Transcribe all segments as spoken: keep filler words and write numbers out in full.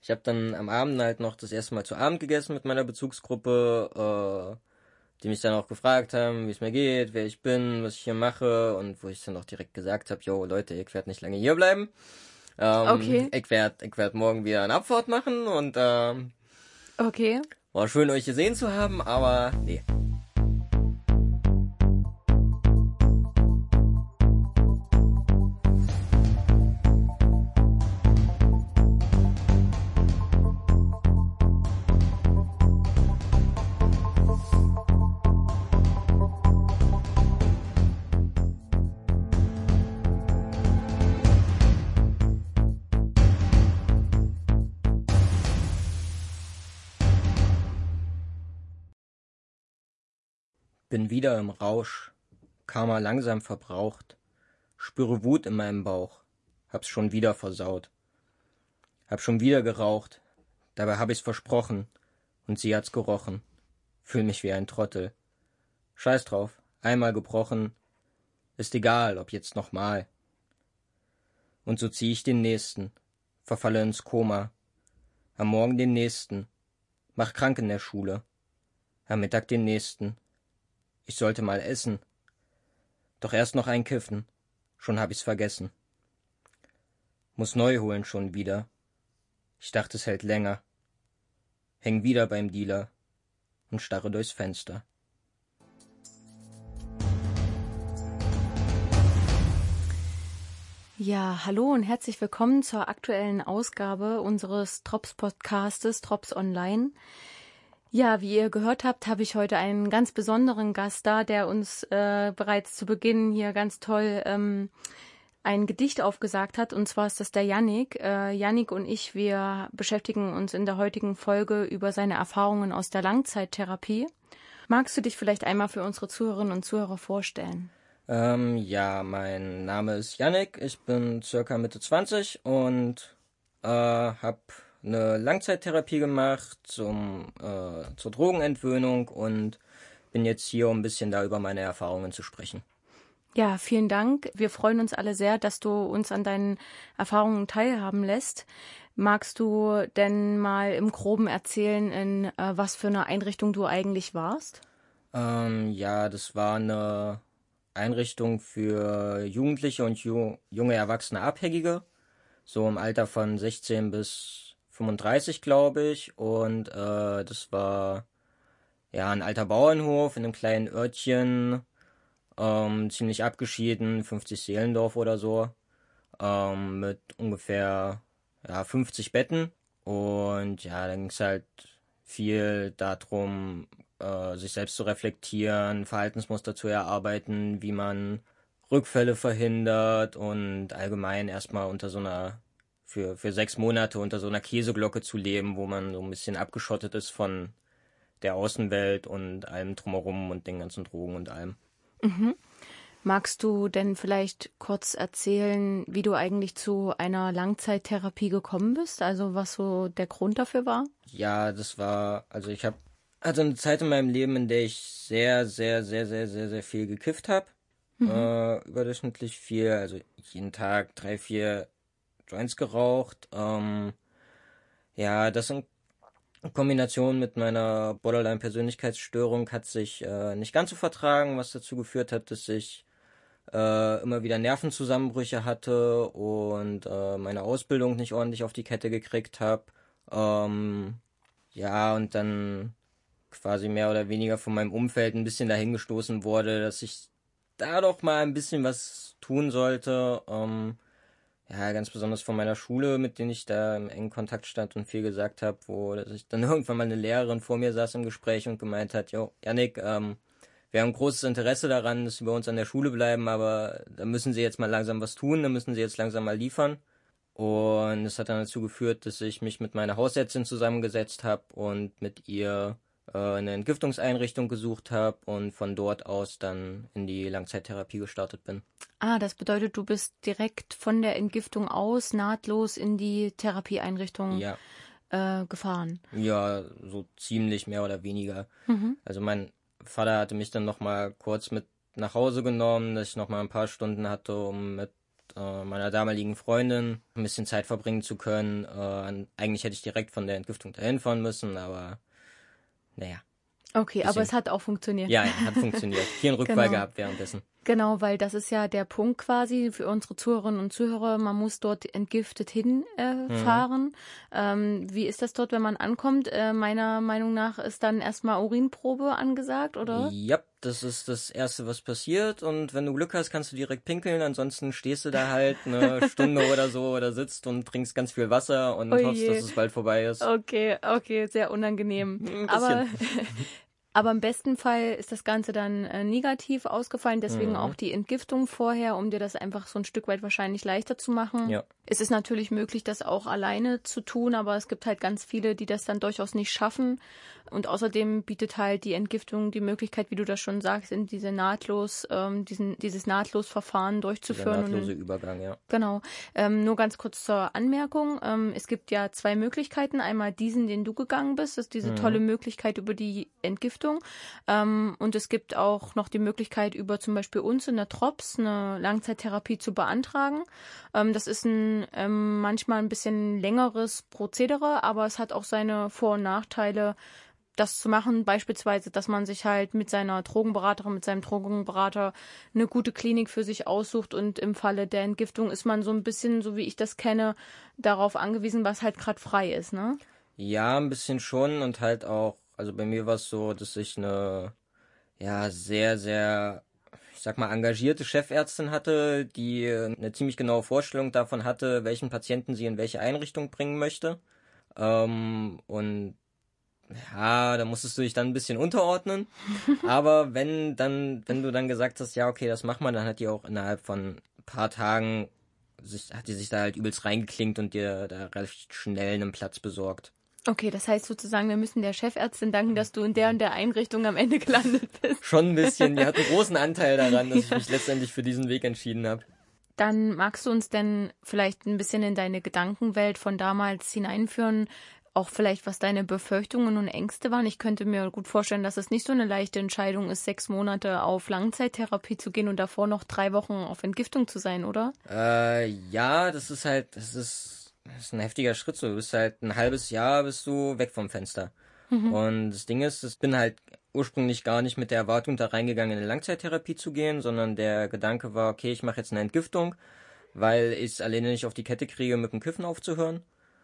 Ich habe dann am Abend halt noch das erste Mal zu Abend gegessen mit meiner Bezugsgruppe, äh, die mich dann auch gefragt haben, wie es mir geht, wer ich bin, was ich hier mache und wo ich dann auch direkt gesagt habe, yo Leute, ich werde nicht lange hier bleiben. Ähm, Okay. Ich werde ich werd morgen wieder eine Abfahrt machen und ähm, Okay. war schön, euch gesehen zu haben, aber nee. Bin wieder im Rausch, Karma langsam verbraucht, spüre Wut in meinem Bauch, hab's schon wieder versaut. Hab schon wieder geraucht, dabei hab ich's versprochen, und sie hat's gerochen. Fühl mich wie ein Trottel. Scheiß drauf, einmal gebrochen, ist egal, ob jetzt nochmal. Und so zieh ich den nächsten, verfalle ins Koma, am Morgen den nächsten, mach krank in der Schule, am Mittag den nächsten. Ich sollte mal essen. Doch erst noch ein Kiffen. Schon hab ich's vergessen. Muss neu holen schon wieder. Ich dachte, es hält länger. Häng wieder beim Dealer und starre durchs Fenster. Ja, hallo und herzlich willkommen zur aktuellen Ausgabe unseres Drops-Podcastes Drops Online. Ja, wie ihr gehört habt, habe ich heute einen ganz besonderen Gast da, der uns äh, bereits zu Beginn hier ganz toll ähm, ein Gedicht aufgesagt hat. Und zwar ist das der Yannick. Äh, Yannick und ich, wir beschäftigen uns in der heutigen Folge über seine Erfahrungen aus der Langzeittherapie. Magst du dich vielleicht einmal für unsere Zuhörerinnen und Zuhörer vorstellen? Ähm, ja, mein Name ist Yannick. Ich bin circa Mitte zwanzig und äh, hab eine Langzeittherapie gemacht zum, äh, zur Drogenentwöhnung und bin jetzt hier, um ein bisschen da über meine Erfahrungen zu sprechen. Ja, vielen Dank. Wir freuen uns alle sehr, dass du uns an deinen Erfahrungen teilhaben lässt. Magst du denn mal im Groben erzählen, in äh, was für einer Einrichtung du eigentlich warst? Ähm, ja, das war eine Einrichtung für Jugendliche und ju- junge erwachsene Abhängige, so im Alter von sechzehn bis fünfunddreißig, glaube ich. Und äh, das war ja ein alter Bauernhof in einem kleinen Örtchen, ähm, ziemlich abgeschieden, fünfzig Seelendorf oder so, ähm, mit ungefähr ja, fünfzig Betten. Und ja, dann ging es halt viel darum, äh, sich selbst zu reflektieren, Verhaltensmuster zu erarbeiten, wie man Rückfälle verhindert und allgemein erstmal unter so einer, für, für sechs Monate unter so einer Käseglocke zu leben, wo man so ein bisschen abgeschottet ist von der Außenwelt und allem drumherum und den ganzen Drogen und allem. Mhm. Magst du denn vielleicht kurz erzählen, wie du eigentlich zu einer Langzeittherapie gekommen bist? Also was so der Grund dafür war? Ja, das war, also ich habe, hatte eine Zeit in meinem Leben, in der ich sehr, sehr, sehr, sehr, sehr, sehr viel gekifft habe. Mhm. Äh, überdurchschnittlich viel, also jeden Tag drei, vier Joints geraucht. Ähm, ja, das in Kombination mit meiner Borderline-Persönlichkeitsstörung hat sich äh, nicht ganz so vertragen, was dazu geführt hat, dass ich äh, immer wieder Nervenzusammenbrüche hatte und äh, meine Ausbildung nicht ordentlich auf die Kette gekriegt habe. Ähm, ja, und dann quasi mehr oder weniger von meinem Umfeld ein bisschen dahingestoßen wurde, dass ich da doch mal ein bisschen was tun sollte. Ähm, ja, ganz besonders von meiner Schule, mit denen ich da im engen Kontakt stand und viel gesagt habe, wo dass ich dann irgendwann mal eine Lehrerin vor mir saß im Gespräch und gemeint hat, jo, Yannick, ähm, wir haben großes Interesse daran, dass Sie bei uns an der Schule bleiben, aber da müssen Sie jetzt mal langsam was tun, da müssen Sie jetzt langsam mal liefern. Und es hat dann dazu geführt, dass ich mich mit meiner Hausärztin zusammengesetzt habe und mit ihr äh, eine Entgiftungseinrichtung gesucht habe und von dort aus dann in die Langzeittherapie gestartet bin. Ah, das bedeutet, du bist direkt von der Entgiftung aus nahtlos in die Therapieeinrichtung Ja, äh, gefahren. ja, so ziemlich mehr oder weniger. Mhm. Also mein Vater hatte mich dann nochmal kurz mit nach Hause genommen, dass ich nochmal ein paar Stunden hatte, um mit äh, meiner damaligen Freundin ein bisschen Zeit verbringen zu können. Äh, eigentlich hätte ich direkt von der Entgiftung dahin fahren müssen, aber naja. Okay, bisschen, aber es hat auch funktioniert. Ja, ja, hat funktioniert. Viel Rückfall Genau. gehabt währenddessen. Genau, weil das ist ja der Punkt quasi für unsere Zuhörerinnen und Zuhörer. Man muss dort entgiftet hinfahren. Äh, mhm. ähm, wie ist das dort, wenn man ankommt? Äh, meiner Meinung nach ist dann erstmal Urinprobe angesagt, oder? Ja, das ist das Erste, was passiert. Und wenn du Glück hast, kannst du direkt pinkeln. Ansonsten stehst du da halt eine Stunde oder so oder sitzt und trinkst ganz viel Wasser und Oje. hoffst, dass es bald vorbei ist. Okay, okay, sehr unangenehm. Ein bisschen. Aber Aber im besten Fall ist das Ganze dann äh, negativ ausgefallen, deswegen mhm. auch die Entgiftung vorher, um dir das einfach so ein Stück weit wahrscheinlich leichter zu machen. Ja. Es ist natürlich möglich, das auch alleine zu tun, aber es gibt halt ganz viele, die das dann durchaus nicht schaffen. Und außerdem bietet halt die Entgiftung die Möglichkeit, wie du das schon sagst, in diese nahtlos, ähm, diesen, dieses Nahtlos-Verfahren durchzuführen. Der nahtlose und, Übergang, ja. Genau. Ähm, nur ganz kurz zur Anmerkung. Ähm, es gibt ja zwei Möglichkeiten. Einmal diesen, den du gegangen bist, das ist diese mhm. tolle Möglichkeit über die Entgiftung. Ähm, und es gibt auch noch die Möglichkeit, über zum Beispiel uns in der Trops eine Langzeittherapie zu beantragen. Ähm, das ist ein ähm, manchmal ein bisschen längeres Prozedere, aber es hat auch seine Vor- und Nachteile, das zu machen, beispielsweise, dass man sich halt mit seiner Drogenberaterin, mit seinem Drogenberater eine gute Klinik für sich aussucht und im Falle der Entgiftung ist man so ein bisschen, so wie ich das kenne, darauf angewiesen, was halt gerade frei ist, ne? Ja, ein bisschen schon und halt auch, also bei mir war es so, dass ich eine, ja, sehr, sehr, ich sag mal, engagierte Chefärztin hatte, die eine ziemlich genaue Vorstellung davon hatte, welchen Patienten sie in welche Einrichtung bringen möchte. Ähm, und ja, da musstest du dich dann ein bisschen unterordnen. Aber wenn dann, wenn du dann gesagt hast, ja, okay, das macht man, dann hat die auch innerhalb von ein paar Tagen, sich, hat die sich da halt übelst reingeklinkt und dir da recht schnell einen Platz besorgt. Okay, das heißt sozusagen, wir müssen der Chefärztin danken, dass du in der und der Einrichtung am Ende gelandet bist. Schon ein bisschen. Die hat einen großen Anteil daran, dass ja. ich mich letztendlich für diesen Weg entschieden habe. Dann magst du uns denn vielleicht ein bisschen in deine Gedankenwelt von damals hineinführen, auch vielleicht, was deine Befürchtungen und Ängste waren. Ich könnte mir gut vorstellen, dass es nicht so eine leichte Entscheidung ist, sechs Monate auf Langzeittherapie zu gehen und davor noch drei Wochen auf Entgiftung zu sein, oder? Äh, ja, das ist halt, das ist, das ist ein heftiger Schritt. So, du bist halt ein halbes Jahr bist du weg vom Fenster. Mhm. Und das Ding ist, ich bin halt ursprünglich gar nicht mit der Erwartung da reingegangen, in eine Langzeittherapie zu gehen, sondern der Gedanke war, okay, ich mache jetzt eine Entgiftung, weil ich es alleine nicht auf die Kette kriege, mit dem Kiffen aufzuhören.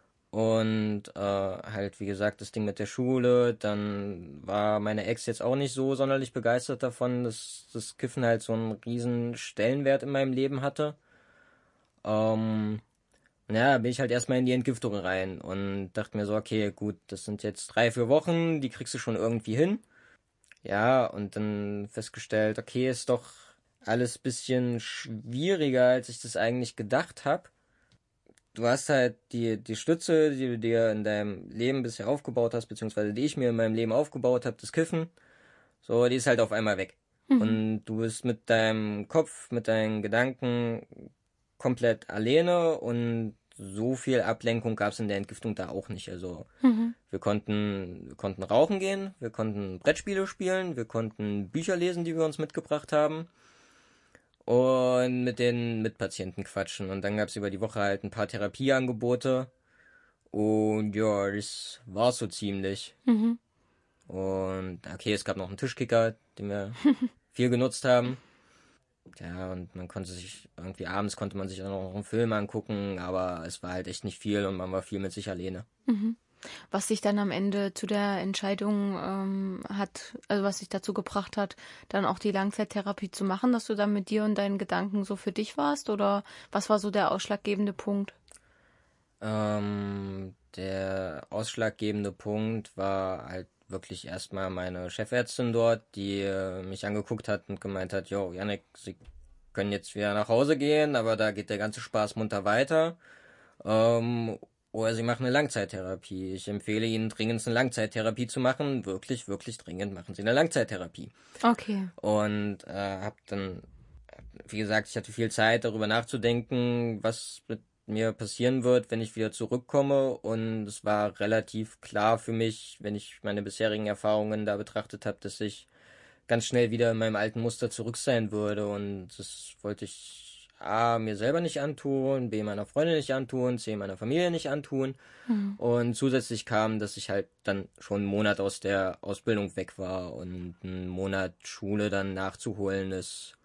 Und äh, halt, wie gesagt, das Ding mit der Schule, dann war meine Ex jetzt auch nicht so sonderlich begeistert davon, dass das Kiffen halt so einen riesen Stellenwert in meinem Leben hatte. Ähm, ja, bin ich halt erstmal in die Entgiftung rein und dachte mir so, okay, gut, das sind jetzt drei, vier Wochen, die kriegst du schon irgendwie hin. Ja, und dann festgestellt, okay, ist doch alles bisschen schwieriger, als ich das eigentlich gedacht habe. Du hast halt die, die Stütze, die du dir in deinem Leben bisher aufgebaut hast, beziehungsweise die ich mir in meinem Leben aufgebaut habe, das Kiffen, so, die ist halt auf einmal weg. Mhm. Und du bist mit deinem Kopf, mit deinen Gedanken komplett alleine und so viel Ablenkung gab es in der Entgiftung da auch nicht. Also mhm. wir konnten, wir konnten rauchen gehen, wir konnten Brettspiele spielen, wir konnten Bücher lesen, die wir uns mitgebracht haben. Und mit den Mitpatienten quatschen. Und dann gab es über die Woche halt ein paar Therapieangebote. Und ja, das war so ziemlich. Mhm. Und okay, es gab noch einen Tischkicker, den wir viel genutzt haben. Ja, und man konnte sich, irgendwie abends konnte man sich auch noch einen Film angucken, aber es war halt echt nicht viel und man war viel mit sich alleine. Mhm. Was sich dann am Ende zu der Entscheidung ähm, hat, also was sich dazu gebracht hat, dann auch die Langzeittherapie zu machen, dass du dann mit dir und deinen Gedanken so für dich warst? Oder was war so der ausschlaggebende Punkt? Ähm, der ausschlaggebende Punkt war halt wirklich erstmal meine Chefärztin dort, die äh, mich angeguckt hat und gemeint hat, jo, Jannik, Sie können jetzt wieder nach Hause gehen, aber da geht der ganze Spaß munter weiter. Ähm, Oder Sie machen eine Langzeittherapie. Ich empfehle Ihnen dringend eine Langzeittherapie zu machen. Wirklich, wirklich dringend machen Sie eine Langzeittherapie. Okay. Und äh, habe dann, wie gesagt, ich hatte viel Zeit darüber nachzudenken, was mit mir passieren wird, wenn ich wieder zurückkomme. Und es war relativ klar für mich, wenn ich meine bisherigen Erfahrungen da betrachtet habe, dass ich ganz schnell wieder in meinem alten Muster zurück sein würde. Und das wollte ich A, mir selber nicht antun, B, meiner Freundin nicht antun, C, meiner Familie nicht antun. Mhm. Und zusätzlich kam, dass ich halt dann schon einen Monat aus der Ausbildung weg war und einen Monat Schule dann nachzuholen ist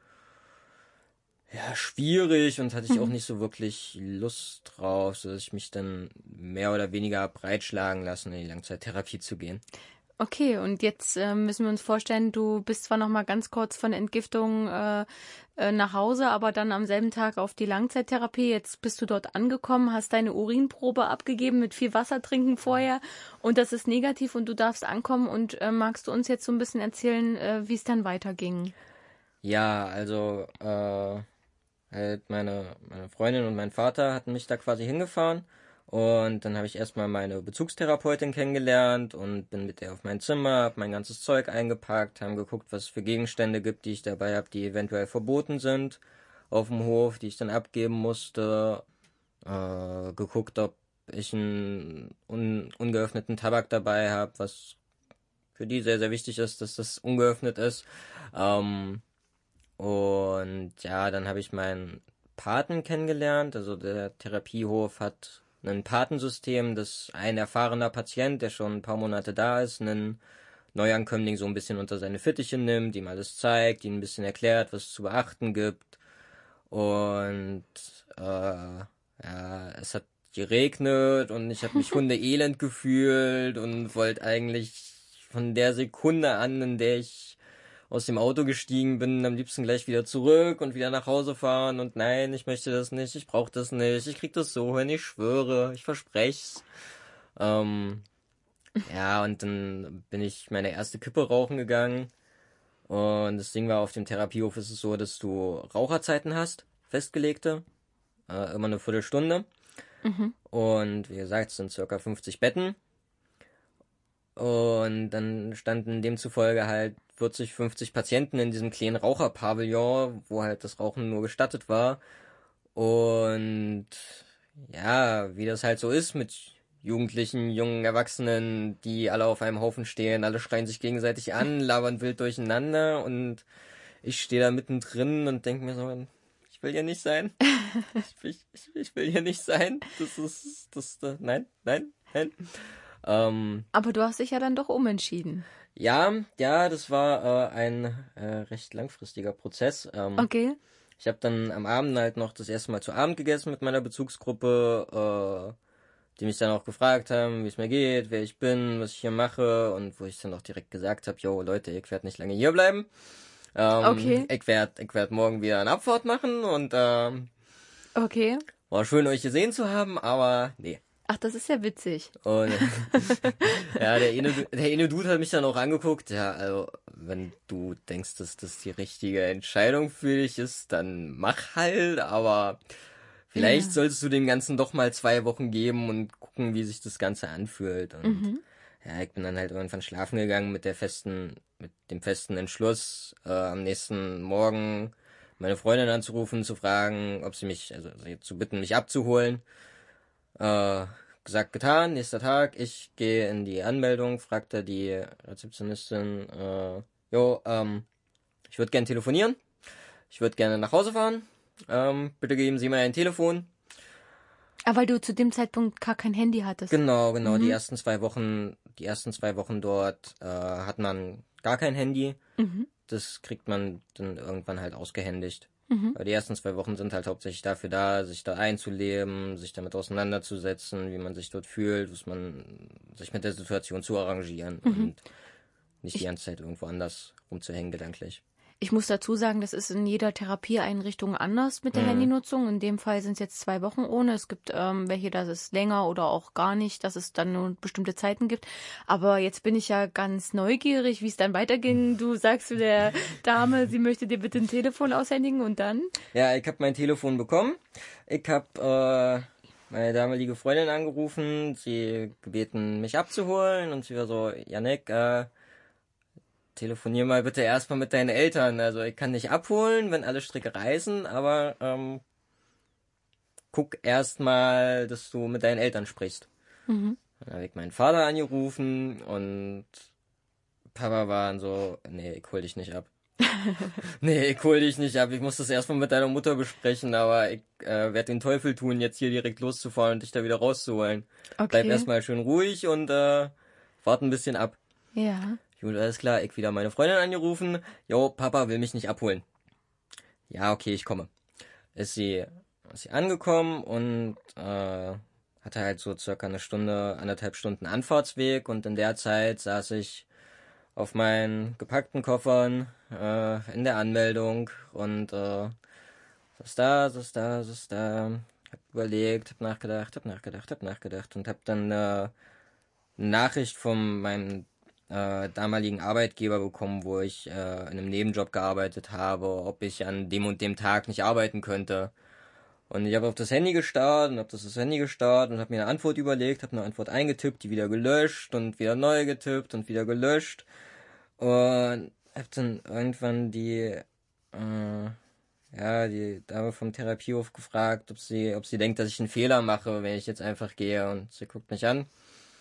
ja schwierig und hatte ich mhm. auch nicht so wirklich Lust drauf, sodass ich mich dann mehr oder weniger breitschlagen lassen, in die Langzeittherapie zu gehen. Okay, und jetzt äh, müssen wir uns vorstellen, du bist zwar noch mal ganz kurz von Entgiftung äh, äh, nach Hause, aber dann am selben Tag auf die Langzeittherapie. Jetzt bist du dort angekommen, hast deine Urinprobe abgegeben mit viel Wasser trinken vorher und das ist negativ und du darfst ankommen. Und äh, magst du uns jetzt so ein bisschen erzählen, äh, wie es dann weiterging? Ja, also äh, halt meine, meine Freundin und mein Vater hatten mich da quasi hingefahren. Und dann habe ich erstmal meine Bezugstherapeutin kennengelernt und bin mit der auf mein Zimmer, habe mein ganzes Zeug eingepackt, haben geguckt, was es für Gegenstände gibt, die ich dabei habe, die eventuell verboten sind auf dem Hof, die ich dann abgeben musste. Äh, geguckt, ob ich einen un- ungeöffneten Tabak dabei habe, was für die sehr, sehr wichtig ist, dass das ungeöffnet ist. Ähm, und ja, dann habe ich meinen Paten kennengelernt. Also der Therapiehof hat ein Patensystem, dass ein erfahrener Patient, der schon ein paar Monate da ist, einen Neuankömmling so ein bisschen unter seine Fittiche nimmt, ihm alles zeigt, ihm ein bisschen erklärt, was es zu beachten gibt. Und äh, ja, es hat geregnet und ich habe mich hundeelend gefühlt und wollte eigentlich von der Sekunde an, in der ich aus dem Auto gestiegen bin, am liebsten gleich wieder zurück und wieder nach Hause fahren und nein, ich möchte das nicht, ich brauche das nicht, ich krieg das so hin, ich schwöre, ich versprech's. Ähm, ja, und dann bin ich meine erste Kippe rauchen gegangen und das Ding war, auf dem Therapiehof ist es so, dass du Raucherzeiten hast, festgelegte, äh, immer eine Viertelstunde mhm. und wie gesagt, es sind circa fünfzig Betten und dann standen demzufolge halt vierzig, fünfzig Patienten in diesem kleinen Raucherpavillon, wo halt das Rauchen nur gestattet war. Und ja, wie das halt so ist mit Jugendlichen, jungen Erwachsenen, die alle auf einem Haufen stehen, alle schreien sich gegenseitig an, labern wild durcheinander und ich stehe da mittendrin und denke mir so, ich will hier nicht sein. Ich, ich, ich, ich will hier nicht sein. Das ist, das, das nein, nein, nein. Ähm, Aber du hast dich ja dann doch umentschieden. Ja, ja, das war äh, ein äh, recht langfristiger Prozess. Ähm, okay. Ich habe dann am Abend halt noch das erste Mal zu Abend gegessen mit meiner Bezugsgruppe, äh, die mich dann auch gefragt haben, wie es mir geht, wer ich bin, was ich hier mache und wo ich dann auch direkt gesagt habe, yo Leute, ich werde nicht lange hier bleiben. Ähm, okay. Ich werde ich werd morgen wieder eine Abfahrt machen und äh, okay. War schön, euch gesehen zu haben, aber nee. Ach, das ist ja witzig. Und ja, der eine, der eine Dude hat mich dann auch angeguckt. Ja, also, wenn du denkst, dass das die richtige Entscheidung für dich ist, dann mach halt, aber vielleicht ja. solltest du dem Ganzen doch mal zwei Wochen geben und gucken, wie sich das Ganze anfühlt. Und mhm. ja, ich bin dann halt irgendwann schlafen gegangen mit der festen, mit dem festen Entschluss, äh, am nächsten Morgen meine Freundin anzurufen, zu fragen, ob sie mich, also sie zu bitten, mich abzuholen. Äh, gesagt, getan, nächster Tag, ich gehe in die Anmeldung, fragte die Rezeptionistin, äh, jo, ähm, ich würde gerne telefonieren, ich würde gerne nach Hause fahren, ähm, bitte geben Sie mir ein Telefon. Aber weil du zu dem Zeitpunkt gar kein Handy hattest. Genau, genau, mhm. die ersten zwei Wochen, die ersten zwei Wochen dort, äh, hat man gar kein Handy, mhm. das kriegt man dann irgendwann halt ausgehändigt. Mhm. Aber die ersten zwei Wochen sind halt hauptsächlich dafür da, sich da einzuleben, sich damit auseinanderzusetzen, wie man sich dort fühlt, was man sich mit der Situation zu arrangieren mhm. und nicht ich, die ganze Zeit irgendwo anders rumzuhängen gedanklich. Ich muss dazu sagen, das ist in jeder Therapieeinrichtung anders mit der mhm. Handynutzung. In dem Fall sind es jetzt zwei Wochen ohne. Es gibt ähm, welche, dass es länger oder auch gar nicht, dass es dann nur bestimmte Zeiten gibt. Aber jetzt bin ich ja ganz neugierig, wie es dann weiterging. Du sagst zu der Dame, sie möchte dir bitte ein Telefon aushändigen und dann? Ja, ich habe mein Telefon bekommen. Ich habe äh, meine damalige Freundin angerufen, sie gebeten, mich abzuholen und sie war so, Jannik, äh, telefonier mal bitte erstmal mit deinen Eltern. Also ich kann dich abholen, wenn alle Stricke reißen, aber ähm, guck erstmal, dass du mit deinen Eltern sprichst. Mhm. Dann habe ich meinen Vater angerufen und Papa war dann so, nee, ich hol dich nicht ab. Nee, ich hol dich nicht ab. Ich muss das erstmal mit deiner Mutter besprechen, aber ich äh, werde den Teufel tun, jetzt hier direkt loszufahren und dich da wieder rauszuholen. Okay. Bleib erstmal schön ruhig und äh, warte ein bisschen ab. Ja. Gut, alles klar. Ich wieder meine Freundin angerufen. Jo, Papa will mich nicht abholen. Ja, okay, ich komme. Ist sie, ist sie angekommen und äh, hatte halt so circa eine Stunde, anderthalb Stunden Anfahrtsweg und in der Zeit saß ich auf meinen gepackten Koffern äh, in der Anmeldung und äh, saß da, saß da, saß da, hab überlegt, hab nachgedacht, hab nachgedacht, hab nachgedacht und hab dann äh, eine Nachricht von meinem äh, damaligen Arbeitgeber bekommen, wo ich äh, in einem Nebenjob gearbeitet habe, ob ich an dem und dem Tag nicht arbeiten könnte. Und ich habe auf das Handy gestarrt und habe das, das Handy gestarrt und habe mir eine Antwort überlegt, habe eine Antwort eingetippt, die wieder gelöscht und wieder neu getippt und wieder gelöscht. Und habe dann irgendwann die, äh, ja, die Dame vom Therapiehof gefragt, ob sie, ob sie denkt, dass ich einen Fehler mache, wenn ich jetzt einfach gehe. Und sie guckt mich an.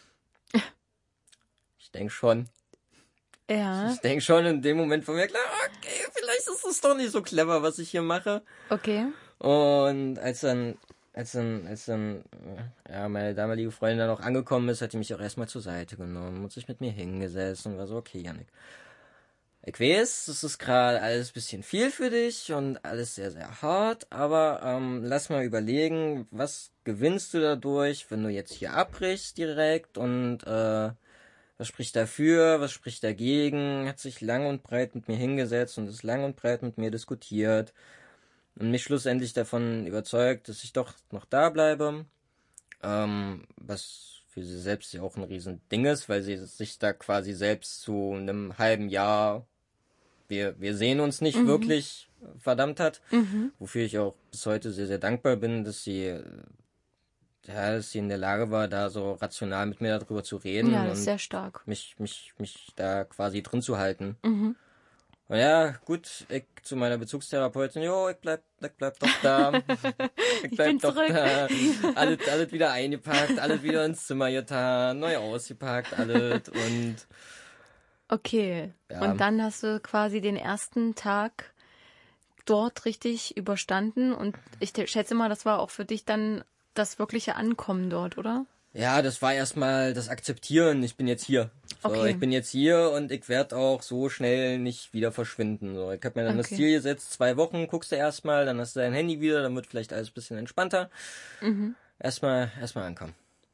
Ich denke schon. Ja. Ich denke schon in dem Moment von mir, klar, okay, vielleicht ist es doch nicht so clever, was ich hier mache. Okay. Und als dann, als dann, als dann, ja, meine damalige Freundin dann auch angekommen ist, hat die mich auch erstmal zur Seite genommen und sich mit mir hingesetzt und war so, okay, Jannik, ich weiß, das ist gerade alles ein bisschen viel für dich und alles sehr, sehr hart, aber ähm, lass mal überlegen, was gewinnst du dadurch, wenn du jetzt hier abbrichst direkt und äh, was spricht dafür, was spricht dagegen, hat sich lang und breit mit mir hingesetzt und ist lang und breit mit mir diskutiert und mich schlussendlich davon überzeugt, dass ich doch noch da bleibe, ähm, was für sie selbst ja auch ein Riesending ist, weil sie sich da quasi selbst zu einem halben Jahr, wir, wir sehen uns nicht Mhm. wirklich, verdammt hat, Mhm. wofür ich auch bis heute sehr, sehr dankbar bin, dass sie, ja, dass sie in der Lage war, da so rational mit mir darüber zu reden Ja, das ist und sehr stark. mich, mich, mich da quasi drin zu halten. Mhm. Und ja, gut, ich zu meiner Bezugstherapeutin, jo, ich bleib, ich bleib doch da. Ich Ich bleib bin doch zurück. da. Alles, alles wieder eingepackt, alles wieder ins Zimmer getan, neu ausgepackt, alles und Okay. ja. Und dann hast du quasi den ersten Tag dort richtig überstanden und ich schätze mal, das war auch für dich dann das wirkliche Ankommen dort, oder? Ja, das war erstmal das Akzeptieren, ich bin jetzt hier. So, Okay. ich bin jetzt hier und ich werde auch so schnell nicht wieder verschwinden. So, ich habe mir dann das Okay. Ziel gesetzt, zwei Wochen guckst du erstmal, dann hast du dein Handy wieder, dann wird vielleicht alles ein bisschen entspannter. Mhm. Erstmal, erstmal ankommen.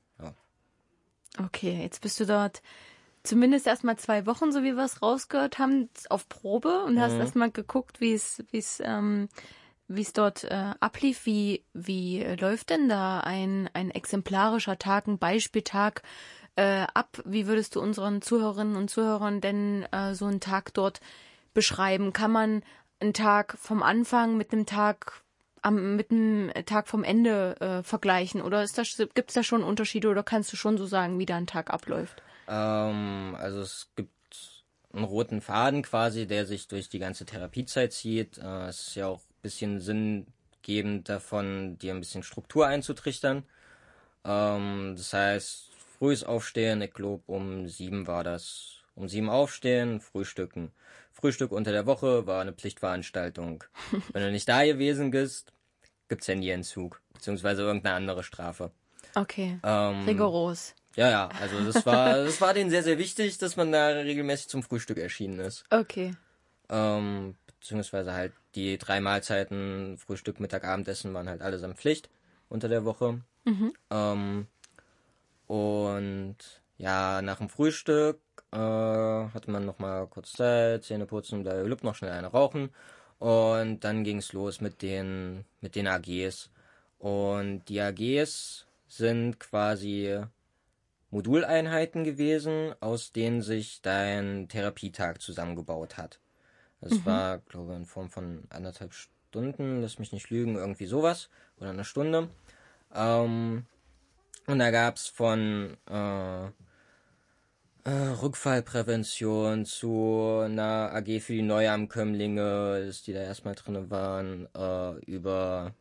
Okay, jetzt bist du dort zumindest erstmal zwei Wochen, so wie wir es rausgehört haben, auf Probe und hast Mhm. erstmal geguckt, wie es, wie es, ähm, wie es dort äh, ablief. Wie, wie äh, läuft denn da ein, ein exemplarischer Tag, ein Beispieltag äh, ab? Wie würdest du unseren Zuhörerinnen und Zuhörern denn äh, so einen Tag dort beschreiben? Kann man einen Tag vom Anfang mit einem Tag am, mit einem Tag vom Ende äh, vergleichen? Oder ist das, gibt es da schon Unterschiede oder kannst du schon so sagen, wie da ein Tag abläuft? Ähm, also es gibt einen roten Faden quasi, der sich durch die ganze Therapiezeit zieht. Äh, es ist ja auch ein bisschen sinngebend davon, dir ein bisschen Struktur einzutrichtern. Ähm, das heißt, frühes Aufstehen, ich glaube um sieben war das. Um sieben aufstehen, frühstücken. Frühstück unter der Woche war eine Pflichtveranstaltung. Wenn du nicht da gewesen bist, gibt's Handyentzug, beziehungsweise irgendeine andere Strafe. Okay, Ähm, rigoros. Ja, ja, also das war, das war denen sehr, sehr wichtig, dass man da regelmäßig zum Frühstück erschienen ist. Okay. Ähm, beziehungsweise halt die drei Mahlzeiten, Frühstück, Mittag, Abendessen waren halt allesamt Pflicht unter der Woche. Mhm. Ähm, und ja, nach dem Frühstück äh, hatte man nochmal kurz Zeit, Zähne putzen, da noch schnell eine rauchen. Und dann ging's los mit den, mit den A Gs. Und die A Gs sind quasi Moduleinheiten gewesen, aus denen sich dein Therapietag zusammengebaut hat. Das Mhm. war, glaube ich, in Form von anderthalb Stunden, lass mich nicht lügen, irgendwie sowas. Oder eine Stunde. Ähm, und da gab's von äh, äh, Rückfallprävention zu einer A G für die Neuankömmlinge, die da erstmal drin waren, äh, über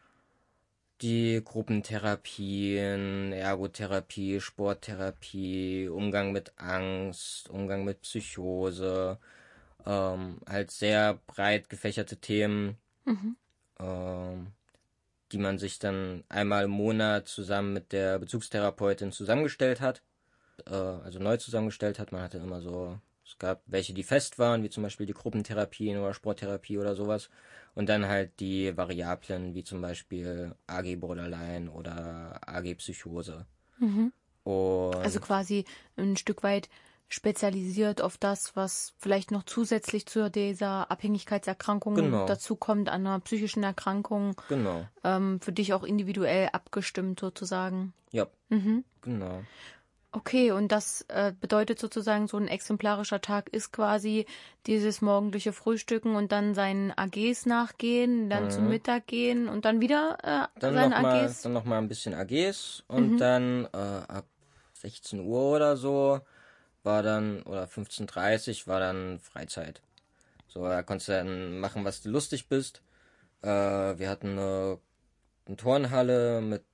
die Gruppentherapien, Ergotherapie, Sporttherapie, Umgang mit Angst, Umgang mit Psychose, Ähm, halt sehr breit gefächerte Themen, Mhm. ähm, die man sich dann einmal im Monat zusammen mit der Bezugstherapeutin zusammengestellt hat, äh, also neu zusammengestellt hat. Man hatte immer so, es gab welche, die fest waren, wie zum Beispiel die Gruppentherapien oder Sporttherapie oder sowas. Und dann halt die Variablen, wie zum Beispiel A G Borderline oder A G Psychose. Mhm. Also Und quasi ein Stück weit spezialisiert auf das, was vielleicht noch zusätzlich zu dieser Abhängigkeitserkrankung genau, dazukommt, an einer psychischen Erkrankung, genau, ähm, für dich auch individuell abgestimmt sozusagen. ja, Mhm. genau. Okay, und das äh, bedeutet sozusagen, so ein exemplarischer Tag ist quasi dieses morgendliche Frühstücken und dann seinen A Gs nachgehen, dann zum Mhm. Mittag gehen und dann wieder äh, Dann seine nochmal, A Gs. dann noch mal ein bisschen A Gs und Mhm. dann äh, ab sechzehn Uhr oder so war dann, oder fünfzehn Uhr dreißig war dann Freizeit. So, da konntest du dann machen, was du lustig bist. Äh, wir hatten eine, eine Turnhalle, mit,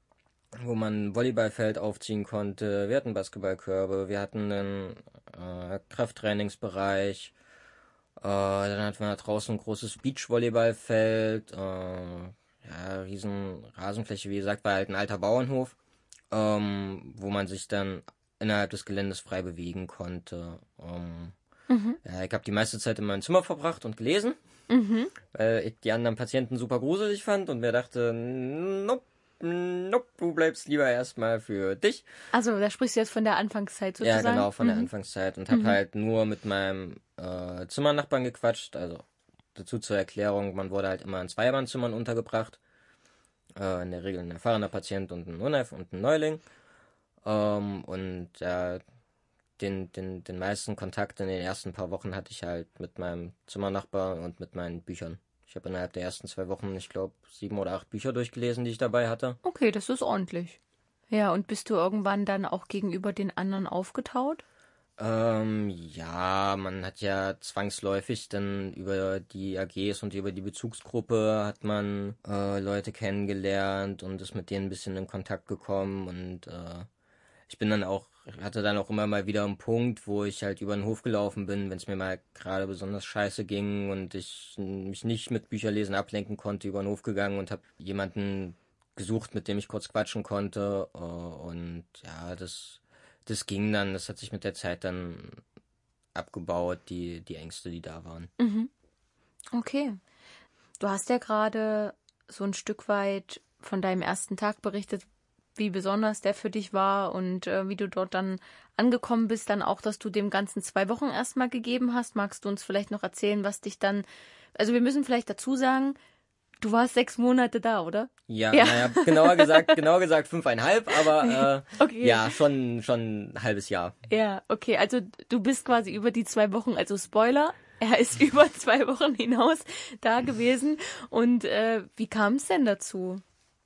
wo man ein Volleyballfeld aufziehen konnte. Wir hatten Basketballkörbe, wir hatten einen äh, Krafttrainingsbereich. Äh, dann hatten wir da draußen ein großes Beachvolleyballfeld. Äh, ja, riesen Rasenfläche, wie gesagt, war halt ein alter Bauernhof, ähm, wo man sich dann innerhalb des Geländes frei bewegen konnte. Ähm, Mhm. ja, ich habe die meiste Zeit in meinem Zimmer verbracht und gelesen, Mhm. weil ich die anderen Patienten super gruselig fand und mir dachte, nope, nope, du bleibst lieber erstmal für dich. Also, da sprichst du jetzt von der Anfangszeit Ja, sozusagen. genau, von der Mhm. Anfangszeit und habe Mhm. halt nur mit meinem äh, Zimmernachbarn gequatscht. Also dazu zur Erklärung, man wurde halt immer in Zweimannzimmern untergebracht. Äh, in der Regel ein erfahrener Patient und ein Unreif und ein Neuling. Ähm, und ja, den, den, den meisten Kontakt in den ersten paar Wochen hatte ich halt mit meinem Zimmernachbar und mit meinen Büchern. Ich habe innerhalb der ersten zwei Wochen, ich glaube, sieben oder acht Bücher durchgelesen, die ich dabei hatte. Okay, das ist ordentlich. Ja, und bist du irgendwann dann auch gegenüber den anderen aufgetaut? Ähm, ja, man hat ja zwangsläufig dann über die A Gs und über die Bezugsgruppe hat man äh, Leute kennengelernt und ist mit denen ein bisschen in Kontakt gekommen und äh, ich bin dann auch, hatte dann auch immer mal wieder einen Punkt, wo ich halt über den Hof gelaufen bin, wenn es mir mal gerade besonders scheiße ging und ich mich nicht mit Bücherlesen ablenken konnte, über den Hof gegangen und habe jemanden gesucht, mit dem ich kurz quatschen konnte. äh, Und ja, das, das ging dann, das hat sich mit der Zeit dann abgebaut, die, die Ängste, die da waren. Mhm. Okay. Du hast ja gerade so ein Stück weit von deinem ersten Tag berichtet, wie besonders der für dich war und äh, wie du dort dann angekommen bist, dann auch, dass du dem Ganzen zwei Wochen erstmal gegeben hast. Magst du uns vielleicht noch erzählen, was dich dann, also wir müssen vielleicht dazu sagen, du warst sechs Monate da, oder? Ja, Ja. naja, genauer gesagt, genauer gesagt fünfeinhalb, aber äh, Okay. ja, schon, schon ein halbes Jahr. Ja, okay, also du bist quasi über die zwei Wochen, also Spoiler, er ist über zwei Wochen hinaus da gewesen. Und äh, wie kam es denn dazu?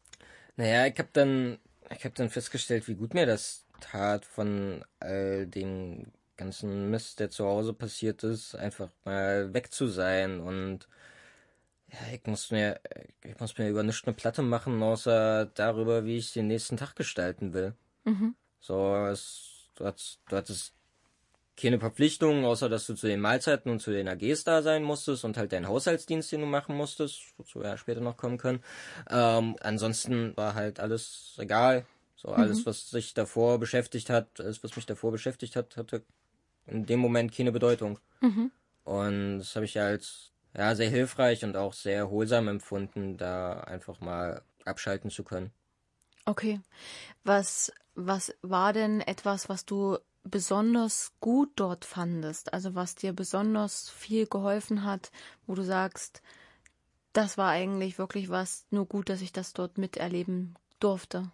Naja, ich habe dann, ich habe dann festgestellt, wie gut mir das tat, von all dem ganzen Mist, der zu Hause passiert ist, einfach mal weg zu sein. Und ja, ich muss mir, ich muss mir über nichts eine Platte machen, außer darüber, wie ich den nächsten Tag gestalten will. Mhm. So, es, du hattest, du hattest keine Verpflichtungen, außer dass du zu den Mahlzeiten und zu den A Gs da sein musstest und halt deinen Haushaltsdienst, den du machen musstest, wozu wir ja später noch kommen können. Ähm, ansonsten war halt alles egal. So alles, Mhm. was sich davor beschäftigt hat, alles, was mich davor beschäftigt hat, hatte in dem Moment keine Bedeutung. Mhm. Und das habe ich als ja sehr hilfreich und auch sehr erholsam empfunden, da einfach mal abschalten zu können. Okay. Was, was war denn etwas, was du besonders gut dort fandest? Also was dir besonders viel geholfen hat, wo du sagst, das war eigentlich wirklich was, nur gut, dass ich das dort miterleben durfte.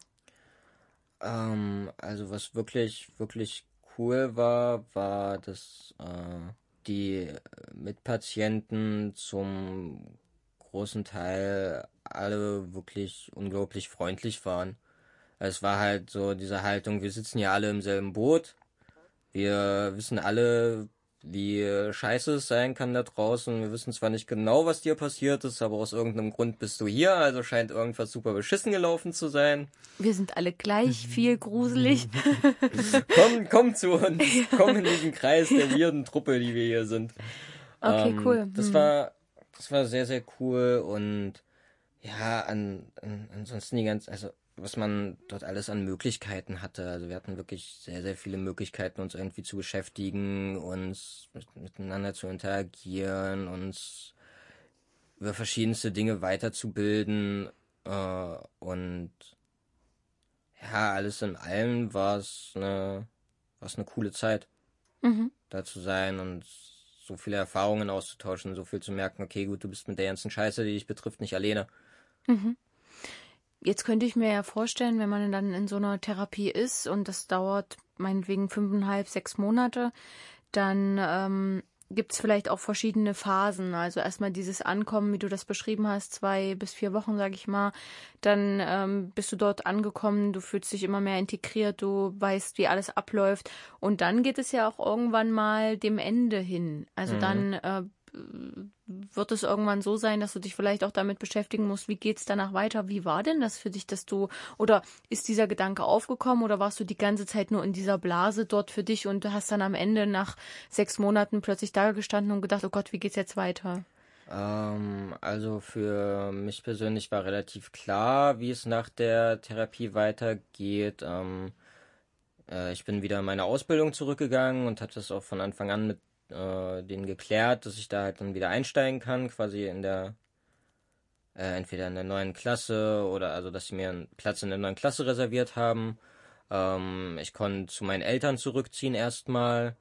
Ähm, also was wirklich, wirklich cool war, war, dass äh, die Mitpatienten zum großen Teil alle wirklich unglaublich freundlich waren. Es war halt so diese Haltung, wir sitzen ja alle im selben Boot, wir wissen alle, wie scheiße es sein kann da draußen. Wir wissen zwar nicht genau, was dir passiert ist, aber aus irgendeinem Grund bist du hier, also scheint irgendwas super beschissen gelaufen zu sein. Wir sind alle gleich viel gruselig. Komm, komm zu uns, komm in diesen Kreis der weirden Truppe, die wir hier sind. Okay, ähm, cool. Das hm. war, das war sehr, sehr cool und ja, an, an, ansonsten die ganze, also was man dort alles an Möglichkeiten hatte. Also wir hatten wirklich sehr, sehr viele Möglichkeiten, uns irgendwie zu beschäftigen, uns mit, miteinander zu interagieren, uns über verschiedenste Dinge weiterzubilden äh, und ja, alles in allem war es eine, war es eine coole Zeit, Mhm. da zu sein und so viele Erfahrungen auszutauschen, so viel zu merken, okay, gut, du bist mit der ganzen Scheiße, die dich betrifft, nicht alleine. Mhm. Jetzt könnte ich mir ja vorstellen, wenn man dann in so einer Therapie ist und das dauert meinetwegen fünfeinhalb, sechs Monate, dann ähm, gibt es vielleicht auch verschiedene Phasen. Also erstmal dieses Ankommen, wie du das beschrieben hast, zwei bis vier Wochen, sage ich mal. Dann ähm, bist du dort angekommen, du fühlst dich immer mehr integriert, du weißt, wie alles abläuft. Und dann geht es ja auch irgendwann mal dem Ende hin. Also Mhm. dann äh, wird es irgendwann so sein, dass du dich vielleicht auch damit beschäftigen musst, wie geht's danach weiter? Wie war denn das für dich, dass du, oder ist dieser Gedanke aufgekommen oder warst du die ganze Zeit nur in dieser Blase dort für dich und hast dann am Ende nach sechs Monaten plötzlich da gestanden und gedacht, oh Gott, wie geht's jetzt weiter? Ähm, also für mich persönlich war relativ klar, wie es nach der Therapie weitergeht. Ähm, äh, ich bin wieder in meine Ausbildung zurückgegangen und habe das auch von Anfang an mit äh, denen geklärt, dass ich da halt dann wieder einsteigen kann, quasi in der, äh, entweder in der neuen Klasse oder also, dass sie mir einen Platz in der neuen Klasse reserviert haben. Ähm, ich konnte zu meinen Eltern zurückziehen erstmal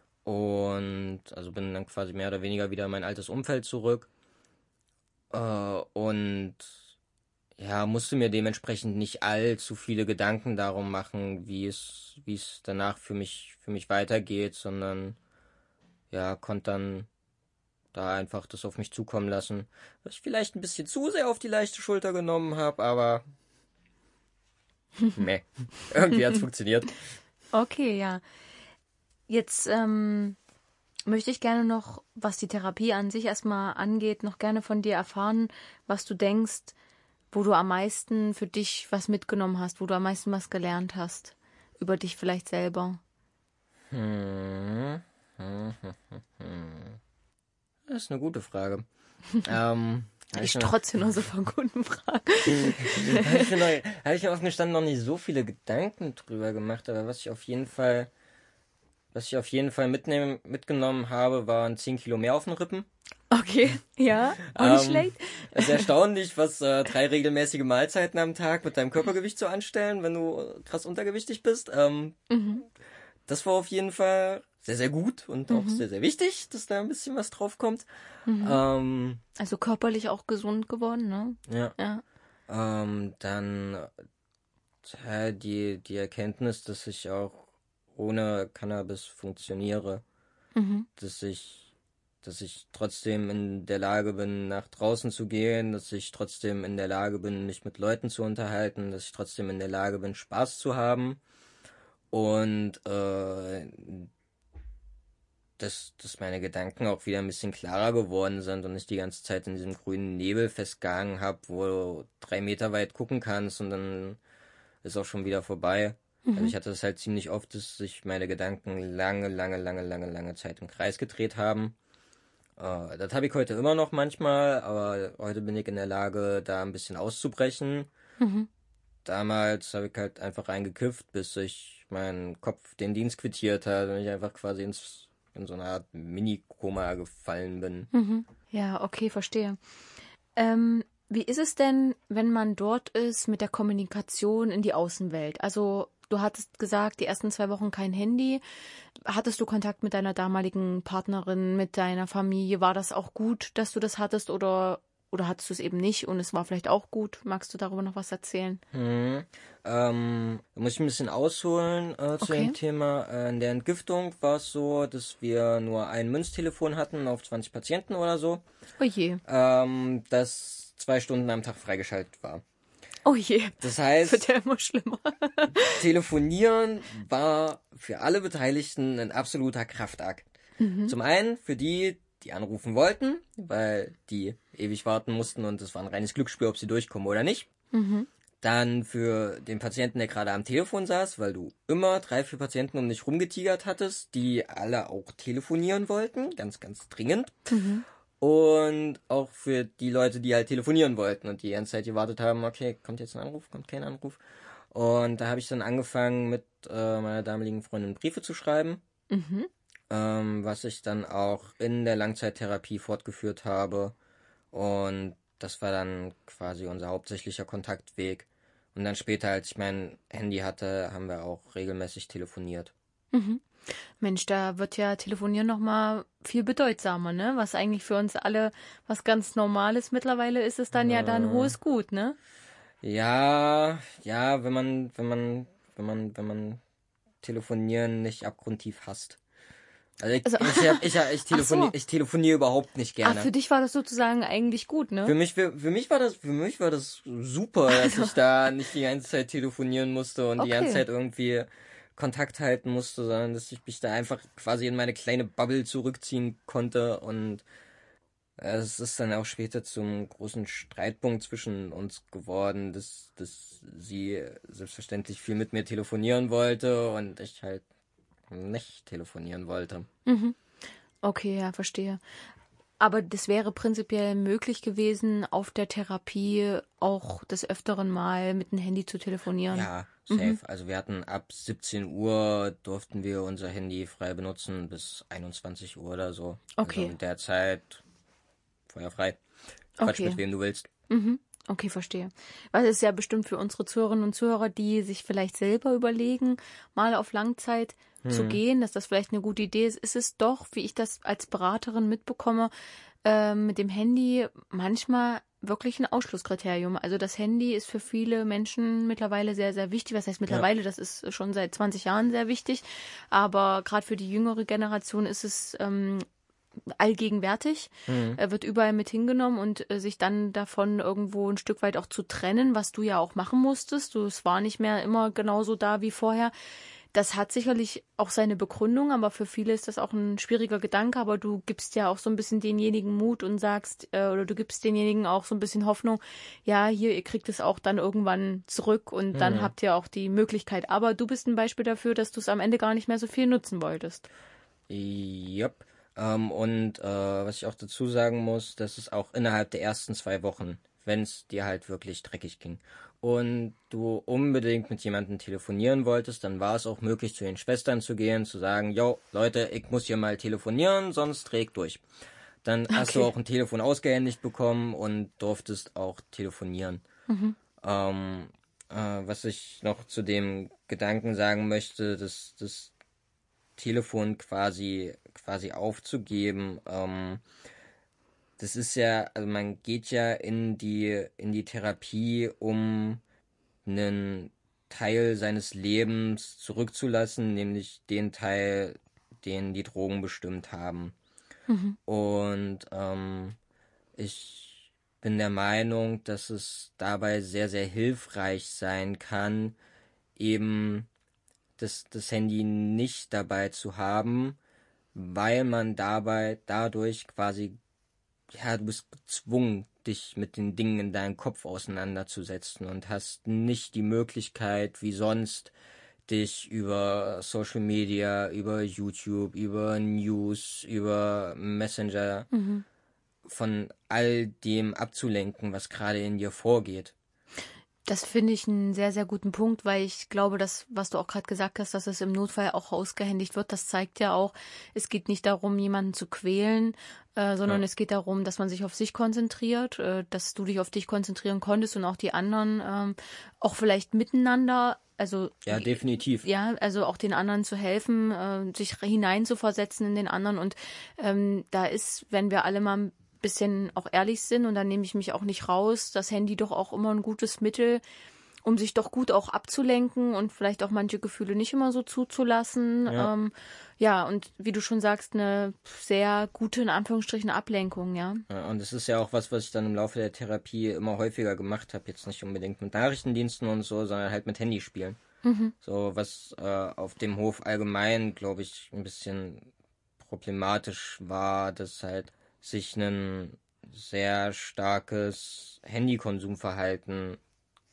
und also bin dann quasi mehr oder weniger wieder in mein altes Umfeld zurück. Äh, und ja, musste mir dementsprechend nicht allzu viele Gedanken darum machen, wie es, wie es danach für mich, für mich weitergeht, sondern ja, konnte dann da einfach das auf mich zukommen lassen, was ich vielleicht ein bisschen zu sehr auf die leichte Schulter genommen habe, aber meh, irgendwie hat's funktioniert. Okay, ja. Jetzt ähm, möchte ich gerne noch, was die Therapie an sich erstmal angeht, noch gerne von dir erfahren, was du denkst, wo du am meisten für dich was mitgenommen hast, wo du am meisten was gelernt hast, über dich vielleicht selber. Hm, hm, hm, hm, hm. Das ist eine gute Frage. ähm, habe ich Ich mir trotze nur so von guten Fragen. habe ich mir noch, habe ich mir offen gestanden noch nicht so viele Gedanken drüber gemacht, aber was ich auf jeden Fall, was ich auf jeden Fall mitnehmen, mitgenommen habe, waren zehn Kilo mehr auf den Rippen. Okay, ja, auch nicht Ähm, schlecht. es ist erstaunlich, was äh, drei regelmäßige Mahlzeiten am Tag mit deinem Körpergewicht so anstellen, wenn du äh, krass untergewichtig bist. Ähm, Mhm. das war auf jeden Fall sehr, sehr gut und auch Mhm. sehr, sehr wichtig, dass da ein bisschen was drauf kommt. Mhm. Ähm, Also körperlich auch gesund geworden, ne? ja. Ja. Ähm, dann äh, die, die Erkenntnis, dass ich auch ohne Cannabis funktioniere, Mhm. dass ich, dass ich trotzdem in der Lage bin, nach draußen zu gehen, dass ich trotzdem in der Lage bin, mich mit Leuten zu unterhalten, dass ich trotzdem in der Lage bin, Spaß zu haben und äh, dass, dass meine Gedanken auch wieder ein bisschen klarer geworden sind und ich die ganze Zeit in diesem grünen Nebel festgehangen habe, wo du drei Meter weit gucken kannst und dann ist auch schon wieder vorbei. Also Mhm. ich hatte das halt ziemlich oft, dass sich meine Gedanken lange, lange, lange, lange, lange Zeit im Kreis gedreht haben. Äh, das habe ich heute immer noch manchmal, aber heute bin ich in der Lage, da ein bisschen auszubrechen. Mhm. Damals habe ich halt einfach reingekifft, bis ich meinen Kopf den Dienst quittiert hat und ich einfach quasi ins, in so eine Art Mini-Koma gefallen bin. Mhm. Ja, okay, verstehe. Ähm, wie ist es denn, wenn man dort ist mit der Kommunikation in die Außenwelt? Also du hattest gesagt, die ersten zwei Wochen kein Handy. Hattest du Kontakt mit deiner damaligen Partnerin, mit deiner Familie? War das auch gut, dass du das hattest oder, oder hattest du es eben nicht und es war vielleicht auch gut? Magst du darüber noch was erzählen? Hm. Ähm, da muss ich ein bisschen ausholen äh, zu Okay. dem Thema. Äh, in der Entgiftung war es so, dass wir nur ein Münztelefon hatten auf zwanzig Patienten oder so, Oh je. ähm, das zwei Stunden am Tag freigeschaltet war. Oh je. Das Das wird heißt, ja immer schlimmer. Telefonieren war für alle Beteiligten ein absoluter Kraftakt. Mhm. Zum einen für die, die anrufen wollten, weil die ewig warten mussten und es war ein reines Glücksspiel, ob sie durchkommen oder nicht. Mhm. Dann für den Patienten, der gerade am Telefon saß, weil du immer drei, vier Patienten um dich rumgetigert hattest, die alle auch telefonieren wollten, ganz, ganz dringend. Mhm. Und auch für die Leute, die halt telefonieren wollten und die ganze Zeit gewartet haben, okay, kommt jetzt ein Anruf, kommt kein Anruf. Und da habe ich dann angefangen, mit äh, meiner damaligen Freundin Briefe zu schreiben, Mhm. ähm, was ich dann auch in der Langzeittherapie fortgeführt habe. Und das war dann quasi unser hauptsächlicher Kontaktweg. Und dann später, als ich mein Handy hatte, haben wir auch regelmäßig telefoniert. Mhm. Mensch, da wird ja Telefonieren nochmal viel bedeutsamer, ne? Was eigentlich für uns alle was ganz Normales mittlerweile ist, ist dann ja da ein Äh, hohes Gut, ne? ja, ja, wenn man, wenn man, wenn man, wenn man Telefonieren nicht abgrundtief hasst. Also ich, Also, ich, hab, ich, ich ach telefoniere, so. ich telefoniere überhaupt nicht Ah, gerne. für dich war das sozusagen eigentlich gut, ne? Für mich, für, für mich war das, für mich war das super, dass Also, ich da nicht die ganze Zeit telefonieren musste und die ganze okay. Zeit irgendwie Kontakt halten musste, sondern dass ich mich da einfach quasi in meine kleine Bubble zurückziehen konnte. Und es ist dann auch später zum großen Streitpunkt zwischen uns geworden, dass, dass sie selbstverständlich viel mit mir telefonieren wollte und ich halt nicht telefonieren wollte. Mhm. Okay, ja, verstehe. Aber das wäre prinzipiell möglich gewesen, auf der Therapie auch des Öfteren mal mit dem Handy zu telefonieren. Ja, Mhm. safe. Also wir hatten ab siebzehn Uhr durften wir unser Handy frei benutzen bis einundzwanzig Uhr oder so. Also Okay, in der Zeit feuerfrei. Quatsch okay. mit wem du willst. Mhm. Okay, verstehe. Weil es ist ja bestimmt für unsere Zuhörerinnen und Zuhörer, die sich vielleicht selber überlegen, mal auf Langzeit zu Hm. gehen, dass das vielleicht eine gute Idee ist, ist es doch, wie ich das als Beraterin mitbekomme, ähm, mit dem Handy manchmal wirklich ein Ausschlusskriterium. Also das Handy ist für viele Menschen mittlerweile sehr, sehr wichtig. Was heißt Ja. mittlerweile? Das ist schon seit zwanzig Jahren sehr wichtig. Aber gerade für die jüngere Generation ist es ähm, allgegenwärtig, Hm. äh, wird überall mit hingenommen und äh, sich dann davon irgendwo ein Stück weit auch zu trennen, was du ja auch machen musstest. Du, es war nicht mehr immer genauso da wie vorher. Das hat sicherlich auch seine Begründung, aber für viele ist das auch ein schwieriger Gedanke. Aber du gibst ja auch so ein bisschen denjenigen Mut und sagst, äh, oder du gibst denjenigen auch so ein bisschen Hoffnung, ja, hier, ihr kriegt es auch dann irgendwann zurück und dann Hm. habt ihr auch die Möglichkeit. Aber du bist ein Beispiel dafür, dass du es am Ende gar nicht mehr so viel nutzen wolltest. Yep. Ähm, und äh, was ich auch dazu sagen muss, das ist auch innerhalb der ersten zwei Wochen, wenn es dir halt wirklich dreckig ging und du unbedingt mit jemandem telefonieren wolltest, dann war es auch möglich, zu den Schwestern zu gehen, zu sagen, yo, Leute, ich muss hier mal telefonieren, sonst dreh ich durch. Dann hast du Okay. auch ein Telefon ausgehändigt bekommen und durftest auch telefonieren. Mhm. Ähm, äh, was ich noch zu dem Gedanken sagen möchte, dass das Telefon quasi quasi aufzugeben, ähm, das ist ja, also man geht ja in die in die Therapie, um einen Teil seines Lebens zurückzulassen, nämlich den Teil, den die Drogen bestimmt haben. Mhm. Und ähm, ich bin der Meinung, dass es dabei sehr, sehr hilfreich sein kann, eben das, das Handy nicht dabei zu haben, weil man dabei dadurch quasi, ja, du bist gezwungen, dich mit den Dingen in deinem Kopf auseinanderzusetzen und hast nicht die Möglichkeit, wie sonst, dich über Social Media, über YouTube, über News, über Messenger Mhm. von all dem abzulenken, was gerade in dir vorgeht. Das finde ich einen sehr, sehr guten Punkt, weil ich glaube, dass, was du auch gerade gesagt hast, dass es im Notfall auch ausgehändigt wird, das zeigt ja auch, es geht nicht darum, jemanden zu quälen, äh, sondern Ja, es geht darum, dass man sich auf sich konzentriert, äh, dass du dich auf dich konzentrieren konntest und auch die anderen ähm, auch vielleicht miteinander, also ja, definitiv. ja, also auch den anderen zu helfen, äh, sich hineinzuversetzen in den anderen. Und ähm, da ist, wenn wir alle mal ein bisschen auch ehrlich sind, und da nehme ich mich auch nicht raus, das Handy doch auch immer ein gutes Mittel, um sich doch gut auch abzulenken und vielleicht auch manche Gefühle nicht immer so zuzulassen. Ja. Ähm, ja, und wie du schon sagst, eine sehr gute, in Anführungsstrichen, Ablenkung, ja. Ja, und es ist ja auch was, was ich dann im Laufe der Therapie immer häufiger gemacht habe. Jetzt nicht unbedingt mit Nachrichtendiensten und so, sondern halt mit Handyspielen. Mhm. So, was äh, auf dem Hof allgemein, glaube ich, ein bisschen problematisch war, dass halt sich ein sehr starkes Handykonsumverhalten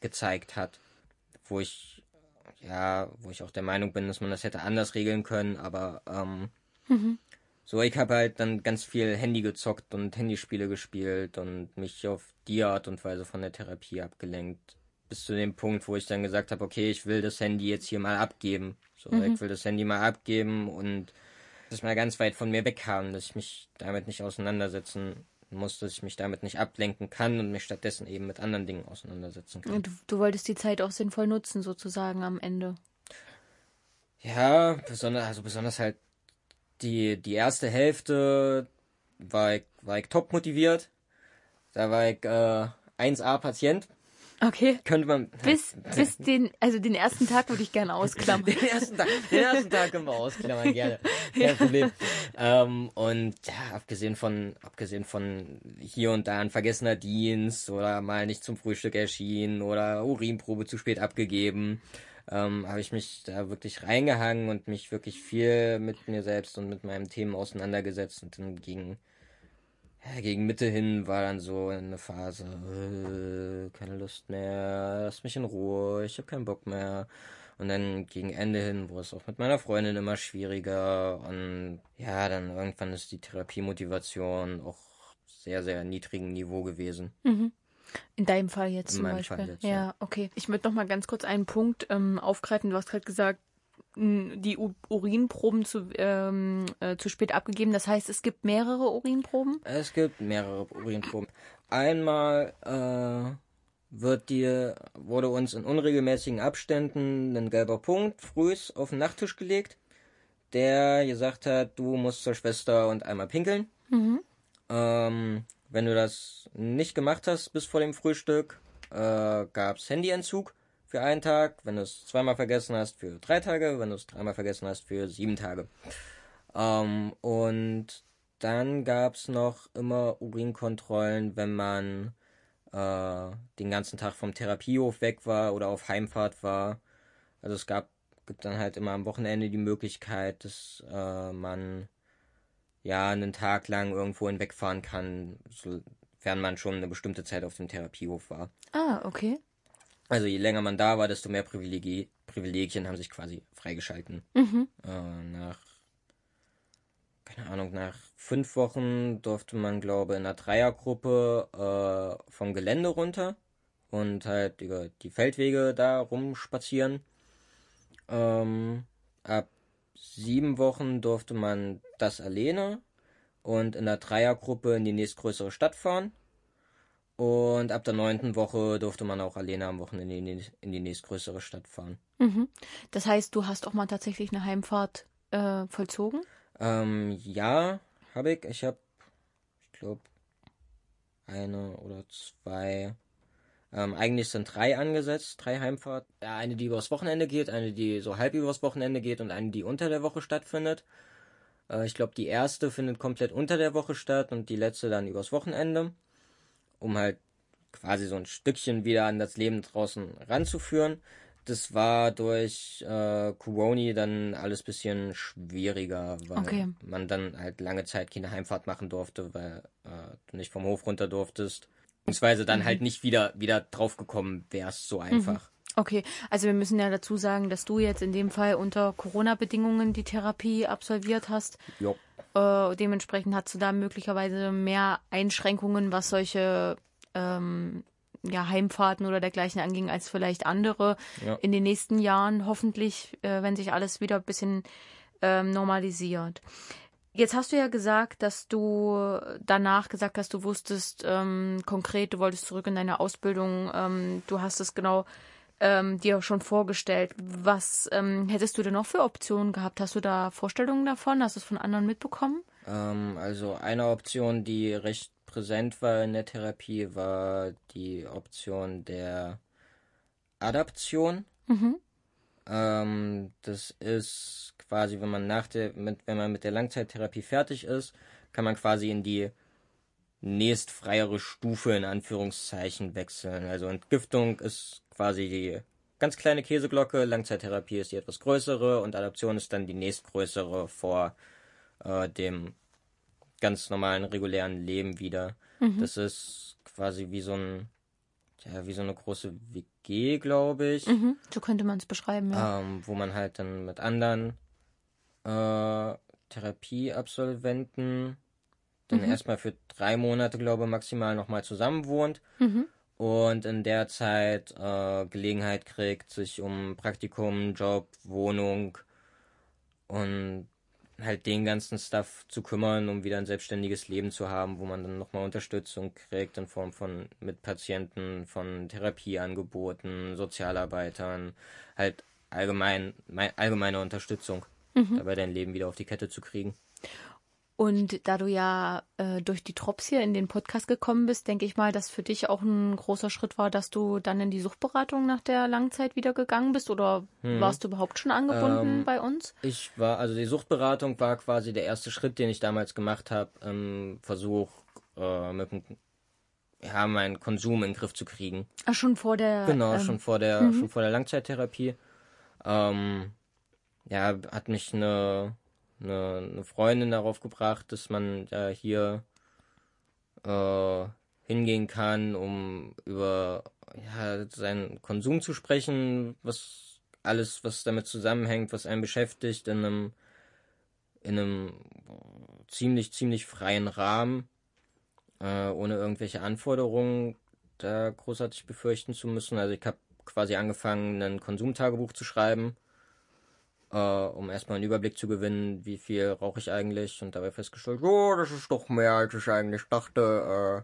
gezeigt hat, wo ich ja, wo ich auch der Meinung bin, dass man das hätte anders regeln können, aber ähm, mhm. so, ich habe halt dann ganz viel Handy gezockt und Handyspiele gespielt und mich auf die Art und Weise von der Therapie abgelenkt. Bis zu dem Punkt, wo ich dann gesagt habe, okay, ich will das Handy jetzt hier mal abgeben. So, mhm. ich will das Handy mal abgeben und das mal ganz weit von mir weg haben, dass ich mich damit nicht auseinandersetzen muss, dass ich mich damit nicht ablenken kann und mich stattdessen eben mit anderen Dingen auseinandersetzen kann. Du, du wolltest die Zeit auch sinnvoll nutzen, sozusagen am Ende. Ja, besonders, also besonders halt die, die erste Hälfte war ich, war ich top motiviert. Da war ich äh, eins A Patient. Okay. Könnte man. Bis, bis den, also den ersten Tag würde ich gerne ausklammern. Den ersten Tag, den ersten Tag können wir ausklammern, gerne. Kein Problem. ähm, und ja, abgesehen von, abgesehen von hier und da ein vergessener Dienst oder mal nicht zum Frühstück erschienen oder Urinprobe zu spät abgegeben, ähm, habe ich mich da wirklich reingehangen und mich wirklich viel mit mir selbst und mit meinen Themen auseinandergesetzt und dann gegen Ja, gegen Mitte hin war dann so eine Phase, äh, keine Lust mehr, lass mich in Ruhe, ich habe keinen Bock mehr. Und dann gegen Ende hin wurde es auch mit meiner Freundin immer schwieriger. Und ja, dann irgendwann ist die Therapiemotivation auch sehr, sehr niedrigen Niveau gewesen. Mhm. In deinem Fall jetzt In zum meinem Beispiel. Fall jetzt, ja, ja. Okay. Ich möchte noch mal ganz kurz einen Punkt ähm, aufgreifen. Du hast gerade gesagt, die U- Urinproben zu, ähm, äh, zu spät abgegeben. Das heißt, es gibt mehrere Urinproben? Es gibt mehrere Urinproben. Einmal äh, wird dir, wurde uns in unregelmäßigen Abständen ein gelber Punkt frühs auf den Nachttisch gelegt, der gesagt hat, du musst zur Schwester und einmal pinkeln. Mhm. Ähm, wenn du das nicht gemacht hast bis vor dem Frühstück, äh, gab es Handyentzug für einen Tag, wenn du es zweimal vergessen hast, für drei Tage, wenn du es dreimal vergessen hast, für sieben Tage. Ähm, und dann gab es noch immer Urinkontrollen, wenn man äh, den ganzen Tag vom Therapiehof weg war oder auf Heimfahrt war. Also es gab gibt dann halt immer am Wochenende die Möglichkeit, dass äh, man ja einen Tag lang irgendwo hinwegfahren kann, sofern man schon eine bestimmte Zeit auf dem Therapiehof war. Ah, okay. Also je länger man da war, desto mehr Privilegi- Privilegien haben sich quasi freigeschalten. Mhm. Äh, nach, keine Ahnung, nach fünf Wochen durfte man, glaube ich, in einer Dreiergruppe äh, vom Gelände runter und halt über die Feldwege da rumspazieren. Ähm, ab sieben Wochen durfte man das alleine und in der Dreiergruppe in die nächstgrößere Stadt fahren. Und ab der neunten Woche durfte man auch alleine am Wochenende in die, in die nächstgrößere Stadt fahren. Mhm. Das heißt, du hast auch mal tatsächlich eine Heimfahrt äh, vollzogen? Ähm, ja, habe ich. Ich habe, ich glaube, eine oder zwei. Ähm, eigentlich sind drei angesetzt, drei Heimfahrten. Ja, eine, die übers Wochenende geht, eine, die so halb übers Wochenende geht und eine, die unter der Woche stattfindet. Äh, ich glaube, die erste findet komplett unter der Woche statt und die letzte dann übers Wochenende, um halt quasi so ein Stückchen wieder an das Leben draußen ranzuführen. Das war durch äh, Corona dann alles ein bisschen schwieriger, weil okay. man dann halt lange Zeit keine Heimfahrt machen durfte, weil äh, du nicht vom Hof runter durftest. Beziehungsweise dann mhm. halt nicht wieder, wieder draufgekommen wärst, so einfach. Okay, also wir müssen ja dazu sagen, dass du jetzt in dem Fall unter Corona-Bedingungen die Therapie absolviert hast. Jo. Äh, dementsprechend hast du da möglicherweise mehr Einschränkungen, was solche ähm, ja, Heimfahrten oder dergleichen anging, als vielleicht andere Ja. in den nächsten Jahren, hoffentlich, äh, wenn sich alles wieder ein bisschen ähm, normalisiert. Jetzt hast du ja gesagt, dass du danach gesagt hast, du wusstest ähm, konkret, du wolltest zurück in deine Ausbildung, ähm, du hast es genau ähm, dir schon vorgestellt. Was ähm, hättest du denn noch für Optionen gehabt? Hast du da Vorstellungen davon? Hast du es von anderen mitbekommen? Ähm, also eine Option, die recht präsent war in der Therapie, war die Option der Adaption. Mhm. Ähm, das ist quasi, wenn man nach der, mit, wenn man mit der Langzeittherapie fertig ist, kann man quasi in die nächstfreiere Stufe in Anführungszeichen wechseln. Also Entgiftung ist quasi die ganz kleine Käseglocke, Langzeittherapie ist die etwas größere und Adaption ist dann die nächstgrößere vor äh, dem ganz normalen, regulären Leben wieder. Mhm. Das ist quasi wie so ein, ja, wie so eine große G, glaube ich. Mhm, so könnte man es beschreiben, ja. Ähm, wo man halt dann mit anderen äh, Therapieabsolventen dann Mhm. erstmal für drei Monate, glaube ich, maximal nochmal zusammen wohnt. Mhm. Und in der Zeit äh, Gelegenheit kriegt, sich um Praktikum, Job, Wohnung und halt den ganzen Stuff zu kümmern, um wieder ein selbstständiges Leben zu haben, wo man dann nochmal Unterstützung kriegt in Form von Mitpatienten, von Therapieangeboten, Sozialarbeitern, halt allgemein, mei- allgemeine Unterstützung, Mhm. dabei dein Leben wieder auf die Kette zu kriegen. Und da du ja äh, durch die Drops hier in den Podcast gekommen bist, denke ich mal, dass für dich auch ein großer Schritt war, dass du dann in die Suchtberatung nach der Langzeit wieder gegangen bist, oder Hm. warst du überhaupt schon angebunden Ähm, bei uns? Ich war, also die Suchtberatung war quasi der erste Schritt, den ich damals gemacht habe, im Versuch, äh, mit dem, ja, meinen Konsum in den Griff zu kriegen. Ach, schon vor der... Genau, Ähm, schon vor der, mhm. schon vor der Langzeittherapie. Ähm, ja, hat mich eine, eine, eine Freundin darauf gebracht, dass man ja hier äh, hingehen kann, um über ja, seinen Konsum zu sprechen, was alles, was damit zusammenhängt, was einen beschäftigt, in einem in einem ziemlich, ziemlich freien Rahmen, äh, ohne irgendwelche Anforderungen da großartig befürchten zu müssen. Also ich habe quasi angefangen, ein Konsumtagebuch zu schreiben, äh, um erstmal einen Überblick zu gewinnen, wie viel rauche ich eigentlich, und dabei festgestellt, oh, das ist doch mehr, als ich eigentlich dachte.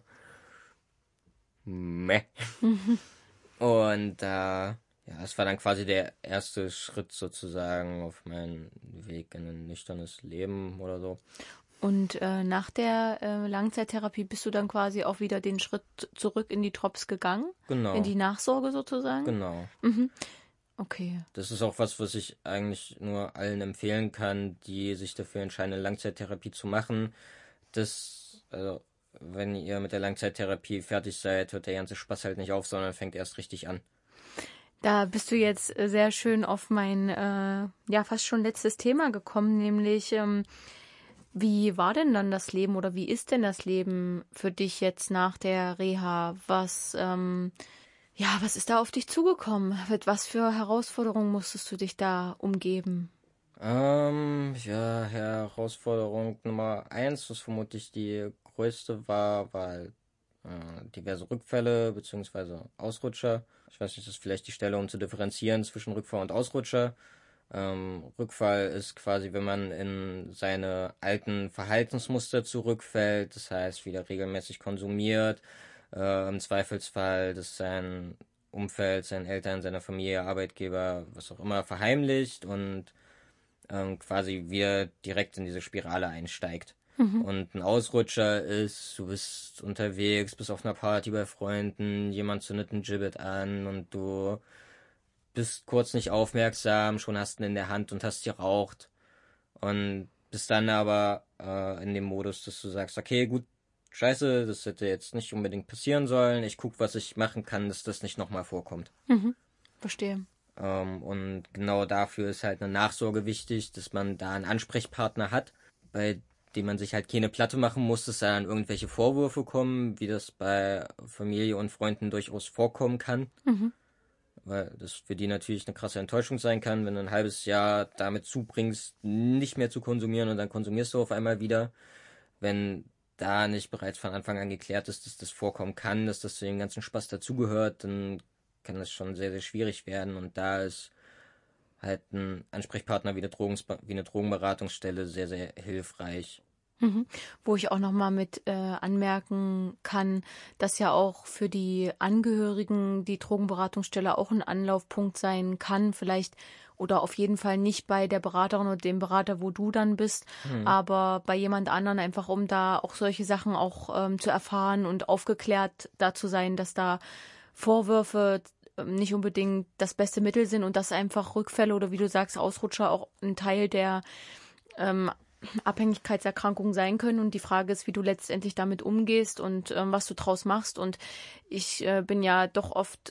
Äh, meh. Mhm. Und äh, ja, es war dann quasi der erste Schritt sozusagen auf meinen Weg in ein nüchternes Leben oder so. Und äh, nach der äh, Langzeittherapie bist du dann quasi auch wieder den Schritt zurück in die Drops gegangen? Genau. In die Nachsorge sozusagen? Genau. Mhm. Okay. Das ist auch was, was ich eigentlich nur allen empfehlen kann, die sich dafür entscheiden, eine Langzeittherapie zu machen. Das, also, wenn ihr mit der Langzeittherapie fertig seid, hört der ganze Spaß halt nicht auf, sondern fängt erst richtig an. Da bist du jetzt sehr schön auf mein, äh, ja, fast schon letztes Thema gekommen, nämlich, ähm, wie war denn dann das Leben oder wie ist denn das Leben für dich jetzt nach der Reha? Was, ähm, ja, was ist da auf dich zugekommen? Mit was für Herausforderungen musstest du dich da umgeben? Ähm, ja, Herausforderung Nummer eins, was vermutlich die größte war, war halt, äh, diverse Rückfälle bzw. Ausrutscher. Ich weiß nicht, das ist vielleicht die Stelle, um zu differenzieren zwischen Rückfall und Ausrutscher. Ähm, Rückfall ist quasi, wenn man in seine alten Verhaltensmuster zurückfällt, das heißt, wieder regelmäßig konsumiert, äh, im Zweifelsfall, dass sein Umfeld, seine Eltern, seine Familie, Arbeitgeber, was auch immer, verheimlicht und ähm, quasi wieder direkt in diese Spirale einsteigt. Mhm. Und ein Ausrutscher ist, du bist unterwegs, bist auf einer Party bei Freunden, jemand zündet ein Gibbet an und du bist kurz nicht aufmerksam, schon hast ihn in der Hand und hast geraucht. Und bist dann aber äh, in dem Modus, dass du sagst, okay, gut, scheiße, das hätte jetzt nicht unbedingt passieren sollen. Ich guck, was ich machen kann, dass das nicht nochmal vorkommt. Mhm. Verstehe. Ähm, und genau dafür ist halt eine Nachsorge wichtig, dass man da einen Ansprechpartner hat, bei dem man sich halt keine Platte machen muss, dass da dann irgendwelche Vorwürfe kommen, wie das bei Familie und Freunden durchaus vorkommen kann. Mhm. Weil das für die natürlich eine krasse Enttäuschung sein kann, wenn du ein halbes Jahr damit zubringst, nicht mehr zu konsumieren, und dann konsumierst du auf einmal wieder. Wenn da nicht bereits von Anfang an geklärt ist, dass das vorkommen kann, dass das zu dem ganzen Spaß dazugehört, dann kann das schon sehr, sehr schwierig werden. Und da ist halt ein Ansprechpartner wie eine, Drogens wie eine Drogenberatungsstelle sehr, sehr hilfreich. Mhm. Wo ich auch nochmal mit äh, anmerken kann, dass ja auch für die Angehörigen die Drogenberatungsstelle auch ein Anlaufpunkt sein kann, vielleicht oder auf jeden Fall nicht bei der Beraterin oder dem Berater, wo du dann bist, Hm. aber bei jemand anderen, einfach um da auch solche Sachen auch ähm, zu erfahren und aufgeklärt da zu sein, dass da Vorwürfe ähm, nicht unbedingt das beste Mittel sind und dass einfach Rückfälle oder wie du sagst, Ausrutscher auch ein Teil der ähm, Abhängigkeitserkrankungen sein können, und die Frage ist, wie du letztendlich damit umgehst und ähm, was du draus machst. Und ich äh, bin ja doch oft,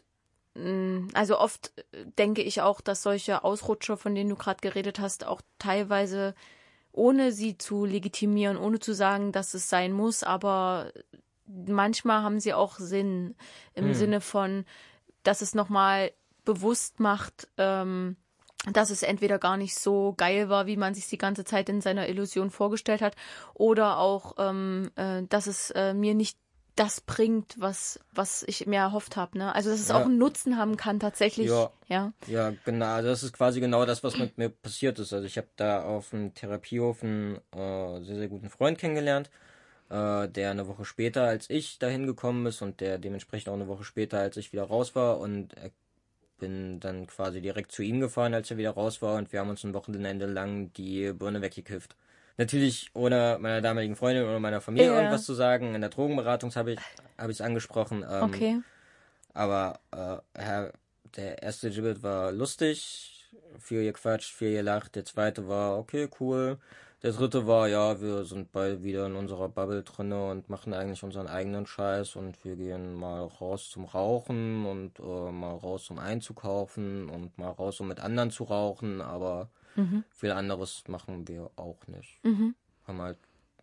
mh, also oft äh, denke ich auch, dass solche Ausrutscher, von denen du gerade geredet hast, auch teilweise, ohne sie zu legitimieren, ohne zu sagen, dass es sein muss, aber manchmal haben sie auch Sinn im Hm. Sinne von, dass es nochmal bewusst macht, ähm, dass es entweder gar nicht so geil war, wie man sich die ganze Zeit in seiner Illusion vorgestellt hat, oder auch, ähm, äh, dass es äh, mir nicht das bringt, was, was ich mir erhofft habe. Ne? Also, dass es Ja. auch einen Nutzen haben kann, tatsächlich. Ja. Ja, Ja, genau. Also das ist quasi genau das, was mit mir passiert ist. Also ich habe da auf dem Therapiehof einen äh, sehr, sehr guten Freund kennengelernt, äh, der eine Woche später als ich dahin gekommen ist und der dementsprechend auch eine Woche später als ich wieder raus war. Und ich bin dann quasi direkt zu ihm gefahren, als er wieder raus war, und wir haben uns ein Wochenende lang die Birne weggekifft. Natürlich ohne meiner damaligen Freundin oder meiner Familie Ja. irgendwas zu sagen. In der Drogenberatung habe ich habe ich es angesprochen. Ähm, okay. Aber äh, Herr, der erste Gibbet war lustig, viel gequatscht, viel gelacht. Der zweite war okay, cool. Der dritte war, ja, wir sind bald wieder in unserer Bubble drinne und machen eigentlich unseren eigenen Scheiß, und wir gehen mal raus zum Rauchen und äh, mal raus, um einzukaufen, und mal raus, um mit anderen zu rauchen, aber Mhm. viel anderes machen wir auch nicht. Mhm. Haben halt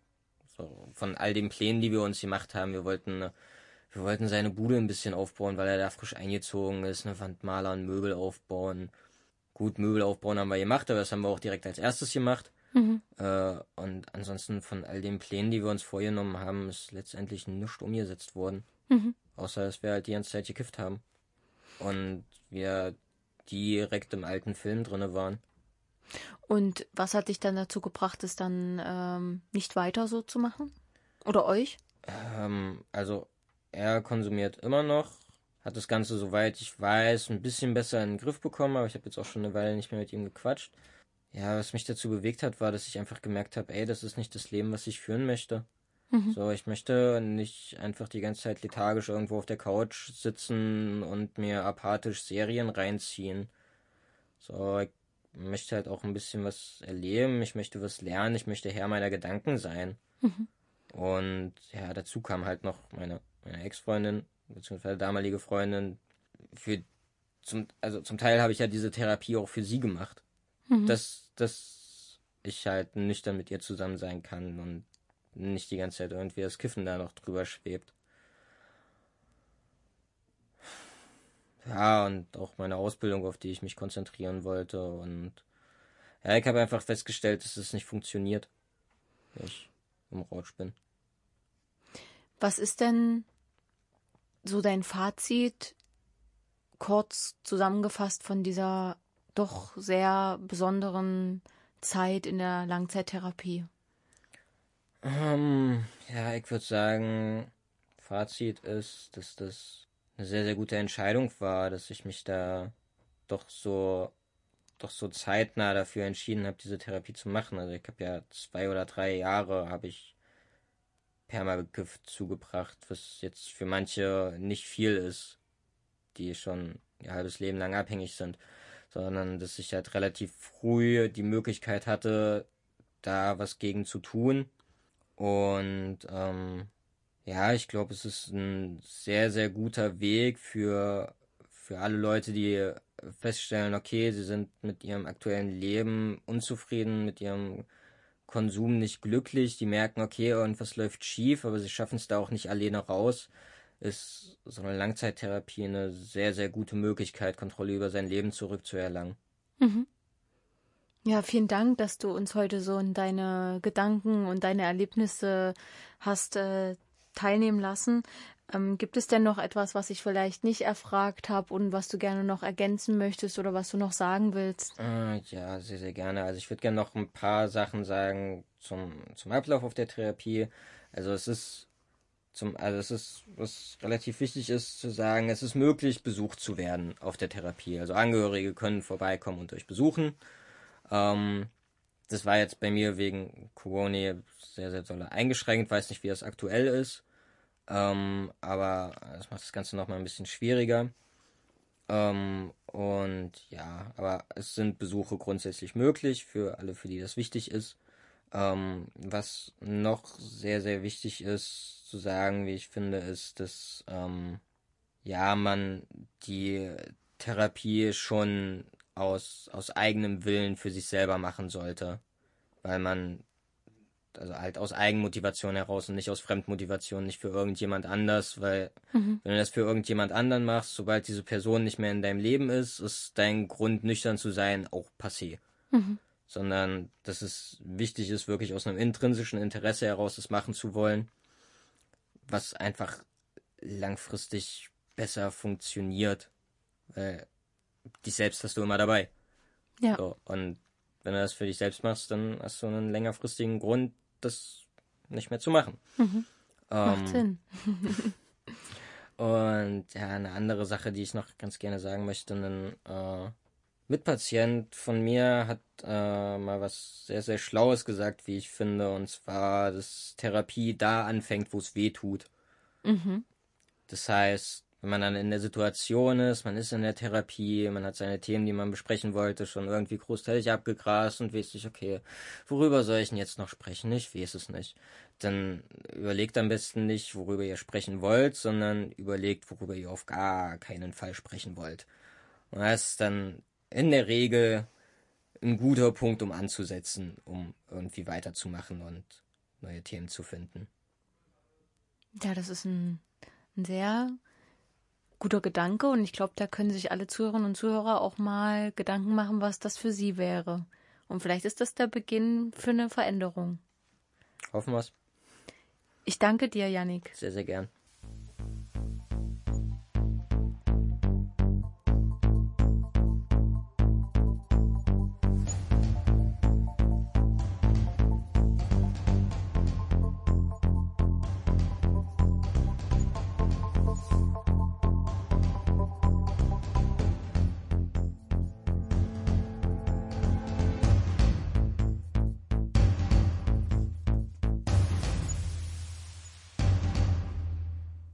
so von all den Plänen, die wir uns gemacht haben, wir wollten äh, wir wollten seine Bude ein bisschen aufbauen, weil er da frisch eingezogen ist, eine Wandmaler und Möbel aufbauen. Gut, Möbel aufbauen haben wir gemacht, aber das haben wir auch direkt als erstes gemacht. Mhm. Äh, und ansonsten von all den Plänen, die wir uns vorgenommen haben, ist letztendlich nichts umgesetzt worden. Mhm. Außer, dass wir halt die ganze Zeit gekifft haben. Und wir direkt im alten Film drinne waren. Und was hat dich dann dazu gebracht, es dann ähm, nicht weiter so zu machen? Oder euch? Ähm, also, er konsumiert immer noch, hat das Ganze, soweit ich weiß, ein bisschen besser in den Griff bekommen, aber ich habe jetzt auch schon eine Weile nicht mehr mit ihm gequatscht. Ja, was mich dazu bewegt hat, war, dass ich einfach gemerkt habe, ey, das ist nicht das Leben, was ich führen möchte. Mhm. So, ich möchte nicht einfach die ganze Zeit lethargisch irgendwo auf der Couch sitzen und mir apathisch Serien reinziehen. So, ich möchte halt auch ein bisschen was erleben, ich möchte was lernen, ich möchte Herr meiner Gedanken sein. Mhm. Und ja, dazu kam halt noch meine, meine Ex-Freundin, beziehungsweise damalige Freundin. Für zum, also zum Teil habe ich ja diese Therapie auch für sie gemacht. Mhm. Dass, dass ich halt nüchtern mit ihr zusammen sein kann und nicht die ganze Zeit irgendwie das Kiffen da noch drüber schwebt. Ja, und auch meine Ausbildung, auf die ich mich konzentrieren wollte. Und ja, ich habe einfach festgestellt, dass es nicht funktioniert, wenn ich im Rausch bin. Was ist denn so dein Fazit, kurz zusammengefasst, von dieser doch sehr besonderen Zeit in der Langzeittherapie? Ähm, ja, ich würde sagen, Fazit ist, dass das eine sehr, sehr gute Entscheidung war, dass ich mich da doch so, doch so zeitnah dafür entschieden habe, diese Therapie zu machen. Also ich habe ja zwei oder drei Jahre habe ich Permagift zugebracht, was jetzt für manche nicht viel ist, die schon ihr halbes Leben lang abhängig sind, sondern dass ich halt relativ früh die Möglichkeit hatte, da was gegen zu tun. Und ähm, ja, ich glaube, es ist ein sehr, sehr guter Weg für, für alle Leute, die feststellen, okay, sie sind mit ihrem aktuellen Leben unzufrieden, mit ihrem Konsum nicht glücklich, die merken, okay, irgendwas läuft schief, aber sie schaffen es da auch nicht alleine raus, ist so eine Langzeittherapie eine sehr, sehr gute Möglichkeit, Kontrolle über sein Leben zurückzuerlangen. Mhm. Ja, vielen Dank, dass du uns heute so in deine Gedanken und deine Erlebnisse hast äh, teilnehmen lassen. Ähm, gibt es denn noch etwas, was ich vielleicht nicht erfragt habe und was du gerne noch ergänzen möchtest oder was du noch sagen willst? Äh, ja, sehr, sehr gerne. Also ich würde gerne noch ein paar Sachen sagen zum, zum Ablauf auf der Therapie. Also es ist zum, also es ist, was relativ wichtig ist zu sagen, es ist möglich, besucht zu werden auf der Therapie. Also Angehörige können vorbeikommen und euch besuchen. Ähm, das war jetzt bei mir wegen Corona sehr, sehr doll eingeschränkt. Weiß nicht, wie das aktuell ist. Ähm, aber das macht das Ganze nochmal ein bisschen schwieriger. Ähm, und ja, aber es sind Besuche grundsätzlich möglich für alle, für die das wichtig ist. Ähm, was noch sehr, sehr wichtig ist zu sagen, wie ich finde, ist, dass ähm, ja, man die Therapie schon aus, aus eigenem Willen für sich selber machen sollte, weil man also halt aus Eigenmotivation heraus und nicht aus Fremdmotivation, nicht für irgendjemand anders, weil mhm. wenn du das für irgendjemand anderen machst, sobald diese Person nicht mehr in deinem Leben ist, ist dein Grund, nüchtern zu sein, auch passé. Mhm. Sondern, dass es wichtig ist, wirklich aus einem intrinsischen Interesse heraus das machen zu wollen, was einfach langfristig besser funktioniert, weil dich selbst hast du immer dabei. Ja. So, und wenn du das für dich selbst machst, dann hast du einen längerfristigen Grund, das nicht mehr zu machen. Mhm. Ähm, Macht Sinn. Und ja, eine andere Sache, die ich noch ganz gerne sagen möchte, ein äh, Mitpatient von mir hat äh, mal was sehr, sehr Schlaues gesagt, wie ich finde, und zwar, dass Therapie da anfängt, wo es weh tut. Mhm. Das heißt, wenn man dann in der Situation ist, man ist in der Therapie, man hat seine Themen, die man besprechen wollte, schon irgendwie großteilig abgegrast und weiß nicht, okay, worüber soll ich denn jetzt noch sprechen? Ich weiß es nicht. Dann überlegt am besten nicht, worüber ihr sprechen wollt, sondern überlegt, worüber ihr auf gar keinen Fall sprechen wollt. Und das ist dann in der Regel ein guter Punkt, um anzusetzen, um irgendwie weiterzumachen und neue Themen zu finden. Ja, das ist ein, ein sehr guter Gedanke und ich glaube, da können sich alle Zuhörerinnen und Zuhörer auch mal Gedanken machen, was das für sie wäre. Und vielleicht ist das der Beginn für eine Veränderung. Hoffen wir's. Ich danke dir, Jannik. Sehr, sehr gern.